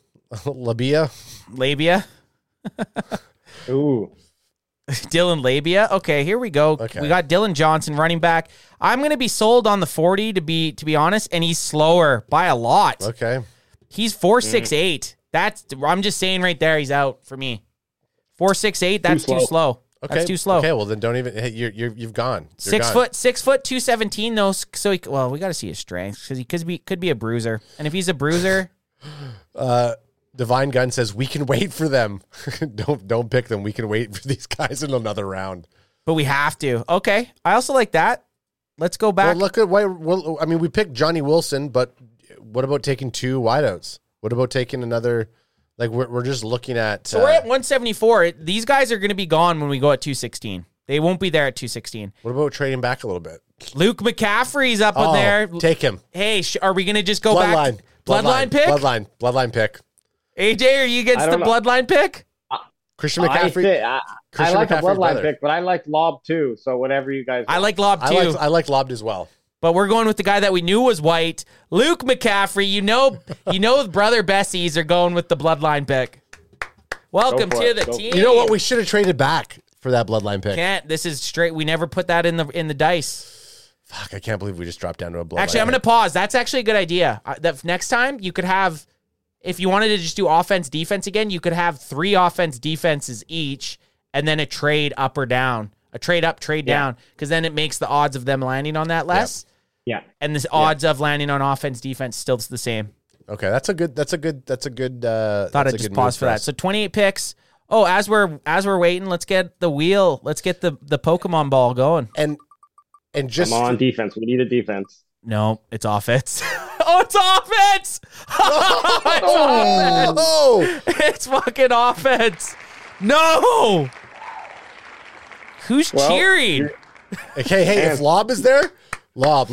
Ooh. Dylan Labia. Okay, here we go. Okay. We got Dylan Johnson, running back. I'm going to be sold on the 40 to be honest, and he's slower by a lot. Okay. He's 4.68. I'm just saying right there, he's out for me. 4.68. That's too slow. Okay. That's too slow. Okay, well then don't even. Hey, you've gone. You're 6 foot, 217 though. So we got to see his strength because he could be a bruiser, and if he's a bruiser, Divine Gun says we can wait for them. don't pick them. We can wait for these guys in another round. But we have to. Okay, I also like that. Let's go back. Well, look at I mean, we picked Johnny Wilson, but what about taking 2 wideouts? What about taking another? Like we're just looking at. So we're at 174. These guys are going to be gone when we go at 216. They won't be there at 216. What about trading back a little bit? Luke McCaffrey's up in there. Take him. Hey, are we going to just go back? Bloodline pick? Bloodline pick. AJ, are you against the bloodline pick? Christian McCaffrey. I like the bloodline pick, but I like Lob too. So whatever you guys want. I like Lob too. I like Lob as well. But we're going with the guy that we knew was white, Luke McCaffrey. You know, brother Bessies are going with the bloodline pick. Welcome to the team. You know what? We should have traded back for that bloodline pick. Can't. This is straight. We never put that in the dice. Fuck! I can't believe we just dropped down to a bloodline. Actually, I'm going to pause. That's actually a good idea. That next time you could have, if you wanted to just do offense defense again, you could have 3 offense defenses each, and then a trade up or down. A trade up, trade down, because then it makes the odds of them landing on that less. Yeah. And the odds of landing on offense, defense still the same. Okay, that's a good. Thought I'd just pause for that. So 28 picks. Oh, as we're waiting, let's get the wheel. Let's get the Pokemon ball going. And just come on, defense. We need a defense. No, it's offense. Oh, it's offense. It's fucking offense. No. Who's cheering? Okay, hey, if Lob is there, Lob.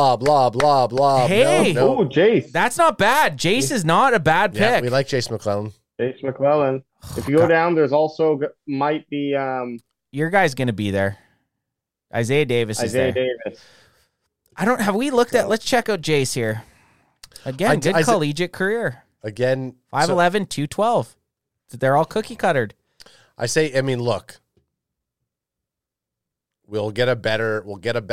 Hey, no. Oh, Jace. That's not bad. Jace is not a bad pick. Yeah, we like Jace McClellan. Jace McClellan. If you go down, there's also might be your guy's gonna be there. Isaiah Davis is there. Davis. Have we looked at? Let's check out Jace here. Again, good collegiate career. Again, 5'11", 212. They're all cookie cuttered. Look. We'll get a better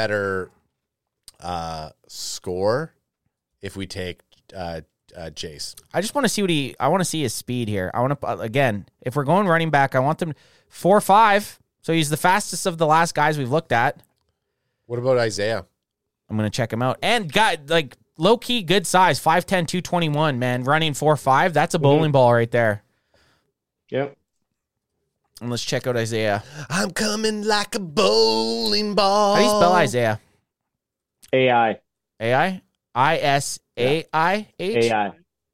score if we take Jace. I just want to see I want to see his speed here. I want to, again, if we're going running back, I want them 4.5. So he's the fastest of the last guys we've looked at. What about Isaiah? I'm going to check him out. And like low key, good size, 5'10", 221, man, running 4.5. That's a bowling ball right there. Yep. And let's check out Isaiah. I'm coming like a bowling ball. How do you spell Isaiah? AI. AI? I-S-A-I-H? AI.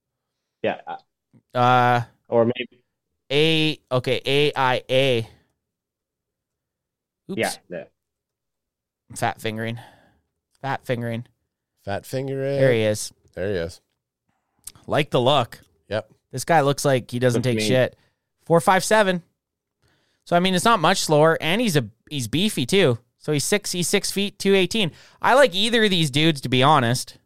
Yeah. Or maybe. A-I-A. Oops. Yeah. Fat fingering. There he is. Like the look. Yep. This guy looks like he doesn't take shit. 4.57. So I mean, it's not much slower, and he's beefy too. So he's 6 feet, 218. I like either of these dudes, to be honest.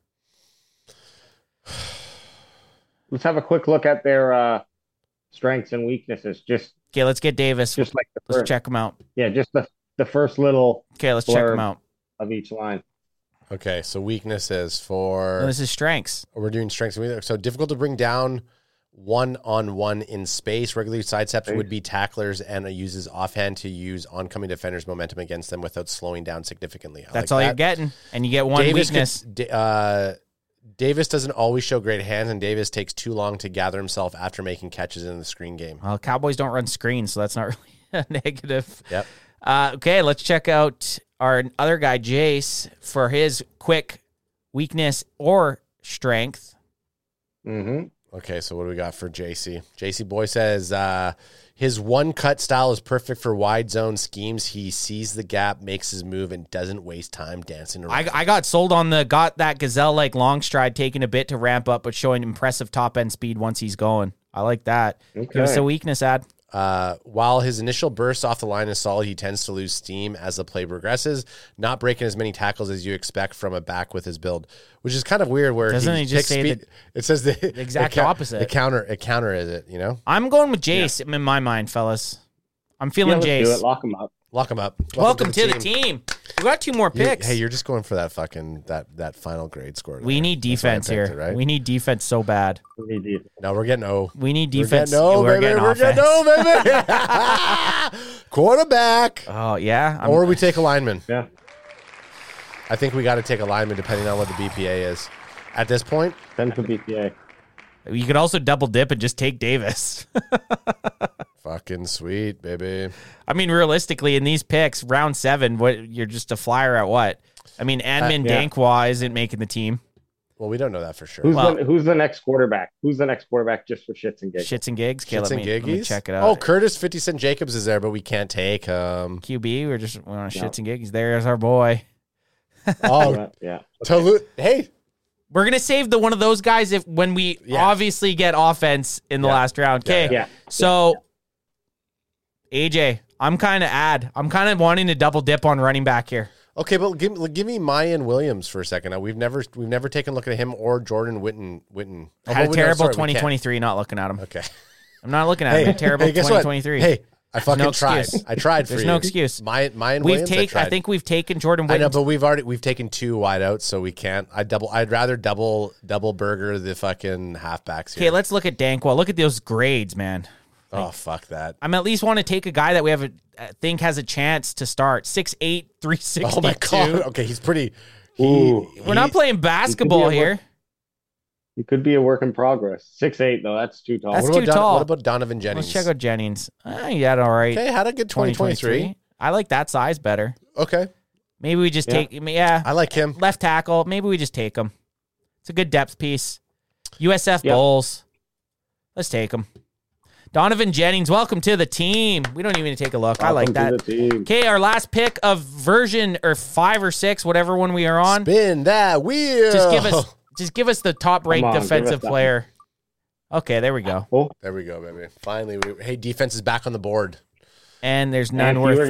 Let's have a quick look at their strengths and weaknesses. Okay, let's get Davis. Just like let's check them out. Yeah, just the first little. Okay, let's check them out of each line. Okay, so weaknesses for. No, this is strengths. We're doing strengths. So difficult to bring down 1-on-1 in space. Regular sidesteps would be tacklers and uses offhand to use oncoming defenders' momentum against them without slowing down significantly. That's all you're getting, and you get one weakness. Davis doesn't always show great hands, and Davis takes too long to gather himself after making catches in the screen game. Well, Cowboys don't run screens, so that's not really a negative. Yep. Okay, let's check out our other guy, Jace, for his quick weakness or strength. Mm-hmm. Okay, so what do we got for JC? JC Boy says his one-cut style is perfect for wide zone schemes. He sees the gap, makes his move, and doesn't waste time dancing around. I got sold on got that gazelle-like long stride, taking a bit to ramp up, but showing impressive top-end speed once he's going. I like that. Okay. Give us a weakness, Ad. While his initial burst off the line is solid, he tends to lose steam as the play progresses, not breaking as many tackles as you expect from a back with his build, which is kind of weird. Where doesn't he just say it says the exact opposite? It counter is it? You know, I'm going with Jace in my mind, fellas. I'm feeling Jace. Do it. Lock him up. Lock him up. Welcome to the team. We got 2 more picks. Hey, you're just going for that fucking that final grade score. We need defense here. Right? We need defense so bad. No, we're getting O. We need defense. We're getting baby. Quarterback. Oh, yeah. Or we take a lineman. Yeah. I think we got to take a lineman depending on what the BPA is. At this point, Send for BPA. You could also double dip and just take Davis. fucking sweet, baby. I mean, realistically, in these picks, round 7, you're just a flyer at what? I mean, Admin Dankwa isn't making the team. Well, we don't know that for sure. Who's the next quarterback? Who's the next quarterback just for shits and gigs? Shits and gigs? Okay, let me check it out. Oh, Curtis 50 Cent Jacobs is there, but we can't take him. QB, we're on shits and gigs. There's our boy. Oh, yeah. Okay. Hey. We're going to save one of those guys when we obviously get offense in the last round. Okay. Yeah. So, AJ, I'm kind of wanting to double dip on running back here. Okay, but give me Mayan Williams for a second. Now, we've never taken a look at him or Jordan Witten. Had a terrible 2023. Not looking at him. Okay, I'm not looking at him. Terrible 2023. Hey, I fucking tried. I tried for There's you. no excuse. Mayan Williams. I think we've taken Jordan Witten. I know, but we've taken 2 wideouts, so we can't. I'd rather double burger the fucking halfbacks here. Okay, let's look at Dankwa. Look at those grades, man. Oh, fuck that. I'm at least want to take a guy that we think has a chance to start. 6'8", 362. Oh, my God. Okay, he's pretty... We're not playing basketball here. He could be a work in progress. 6'8", though. That's too tall. That's too tall. What about Donovan Jennings? Let's check out Jennings. He had all right. Okay, had a good 2023. I like that size better. Okay. Maybe we just take... Yeah. I like him. Left tackle. Maybe we just take him. It's a good depth piece. USF Bulls. Let's take him. Donovan Jennings, welcome to the team. We don't even need to take a look. I like that. Okay, our last pick of version 5 or 6, whatever one we are on. Spin that wheel. Just give us the top-ranked defensive player. Okay, there we go. Oh. There we go, baby. Finally, defense is back on the board. And there's none worth.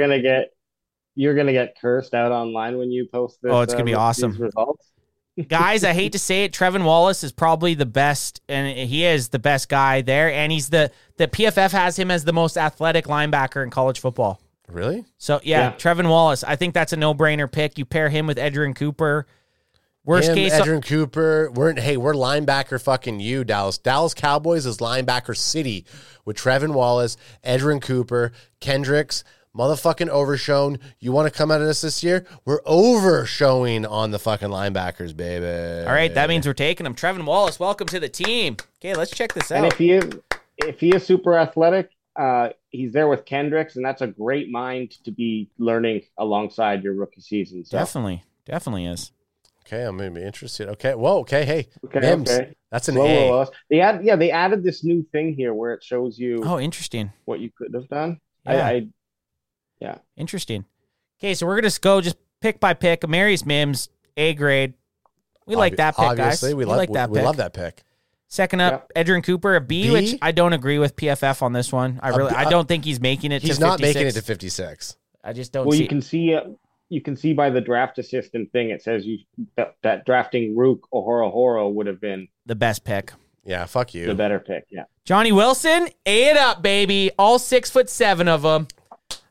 You're gonna get cursed out online when you post this. Oh, it's gonna be awesome. These results. Guys, I hate to say it, Trevin Wallace is probably the best, and he is the best guy there, and he's the PFF has him as the most athletic linebacker in college football. Really? So, yeah. Trevin Wallace. I think that's a no-brainer pick. You pair him with Edgerrin Cooper. Worst case... Edgerrin Cooper. We're linebacker fucking you, Dallas. Dallas Cowboys is linebacker city with Trevin Wallace, Edgerrin Cooper, Kendricks, motherfucking overshown. You want to come at us this year? We're overshowing on the fucking linebackers, baby. All right, that means we're taking him. Trevin Wallace, welcome to the team. Okay, let's check this out. And if he is super athletic, he's there with Kendricks, and that's a great mind to be learning alongside your rookie season. So. Definitely is. Okay, I'm gonna be interested. Okay, whoa. Okay, hey, Mims, okay. That's an A. They added this new thing here where it shows you. Oh, interesting. What you could have done. Yeah. Yeah. Interesting. Okay, so we're going to go just pick by pick. Marius Mims, A grade. We like that pick, obviously, guys. We love that pick. Second up, Edgerrin Cooper, a B, which I don't agree with PFF on this one. I don't think he's making it to 56. He's not making it to 56. I just don't see. Well, you can see by the draft assistant thing, it says that drafting Rook Ohoro would have been the best pick. Yeah, fuck you. The better pick, yeah. Johnny Wilson, A it up, baby. All 6'7" of them.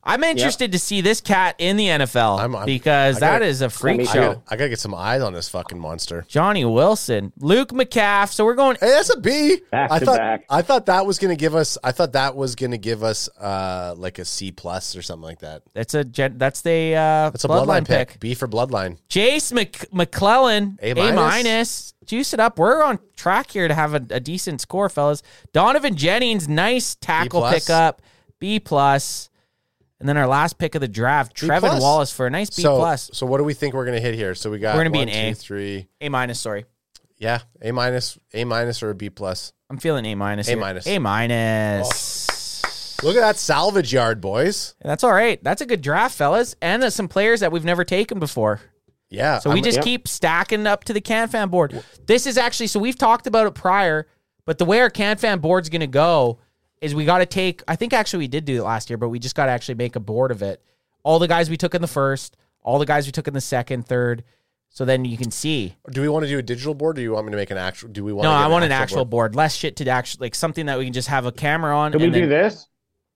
I'm interested to see this cat in the NFL because that is a freak show. I gotta get some eyes on this fucking monster. Johnny Wilson, Luke McCaff. So we're going. Hey, that's a B. Back to back. I thought that was gonna give us. I thought that was gonna give us like a C+ or something like that. That's a bloodline pick. B for bloodline. Jace McClellan, A-. Juice it up. We're on track here to have a decent score, fellas. Donovan Jennings, nice tackle pickup. B+. And then our last pick of the draft, Trevin Wallace for a nice B+. So what do we think we're going to hit here? So we're going to be an A. 2, 3. A-, sorry. Yeah, A-, or a B+. I'm feeling A-. A-. Look at that salvage yard, boys. That's all right. That's a good draft, fellas. And some players that we've never taken before. Yeah. So we just keep stacking up to the CanFan board. This is actually, so we've talked about it prior, but the way our CanFan board's going to go is we got to take, I think actually we did do it last year, but we just got to actually make a board of it. All the guys we took in the first, all the guys we took in the second, third. So then you can see. Do we want to do a digital board, or do you want me to make an actual? Do we want? No, I want an actual board. Less shit to actually, like something that we can just have a camera on. Can we do this?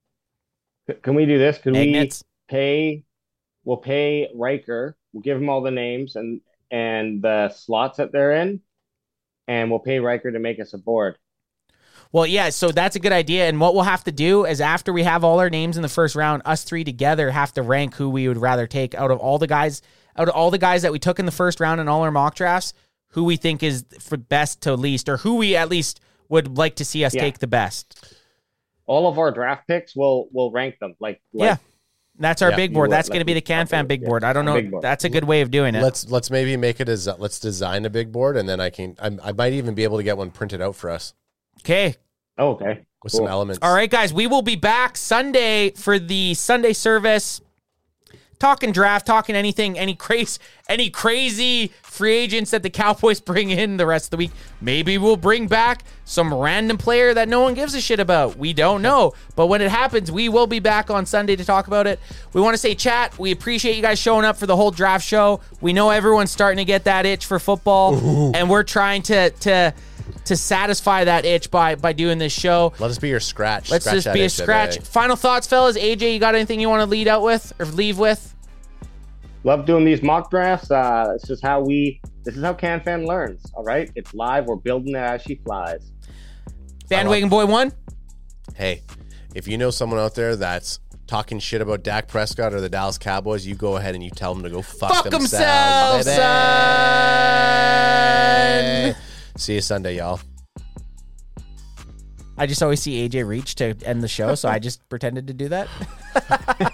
Can we do this? Can magnets? We'll pay Riker. We'll give him all the names and the slots that they're in, and we'll pay Riker to make us a board. Well, yeah, so that's a good idea. And what we'll have to do is after we have all our names in the first round, us three together have to rank who we would rather take out of all the guys that we took in the first round in all our mock drafts, who we think is for best to least, or who we at least would like to see us take the best. All of our draft picks, we'll rank them. Yeah. That's our big board. That's going to be the CanFan big board. I don't know. That's a good way of doing it. Let's maybe make it as let's design a big board, and then I might even be able to get one printed out for us. Okay. Oh, okay. With some elements. All right, guys. We will be back Sunday for the Sunday service. Talking draft, talking anything, any crazy free agents that the Cowboys bring in the rest of the week. Maybe we'll bring back some random player that no one gives a shit about. We don't know. But when it happens, we will be back on Sunday to talk about it. We want to say, chat, we appreciate you guys showing up for the whole draft show. We know everyone's starting to get that itch for football, and we're trying to satisfy that itch by doing this show. Let us be your scratch. Let's just be a scratch. Final thoughts, fellas. AJ, you got anything you want to lead out with or leave with? Love doing these mock drafts. This is how CanFan learns. All right, it's live. We're building it as she flies. Bandwagon Boy 1. Hey, if you know someone out there that's talking shit about Dak Prescott or the Dallas Cowboys, you go ahead and you tell them to go fuck themselves. Son. See you Sunday, y'all. I just always see AJ reach to end the show, so I just pretended to do that.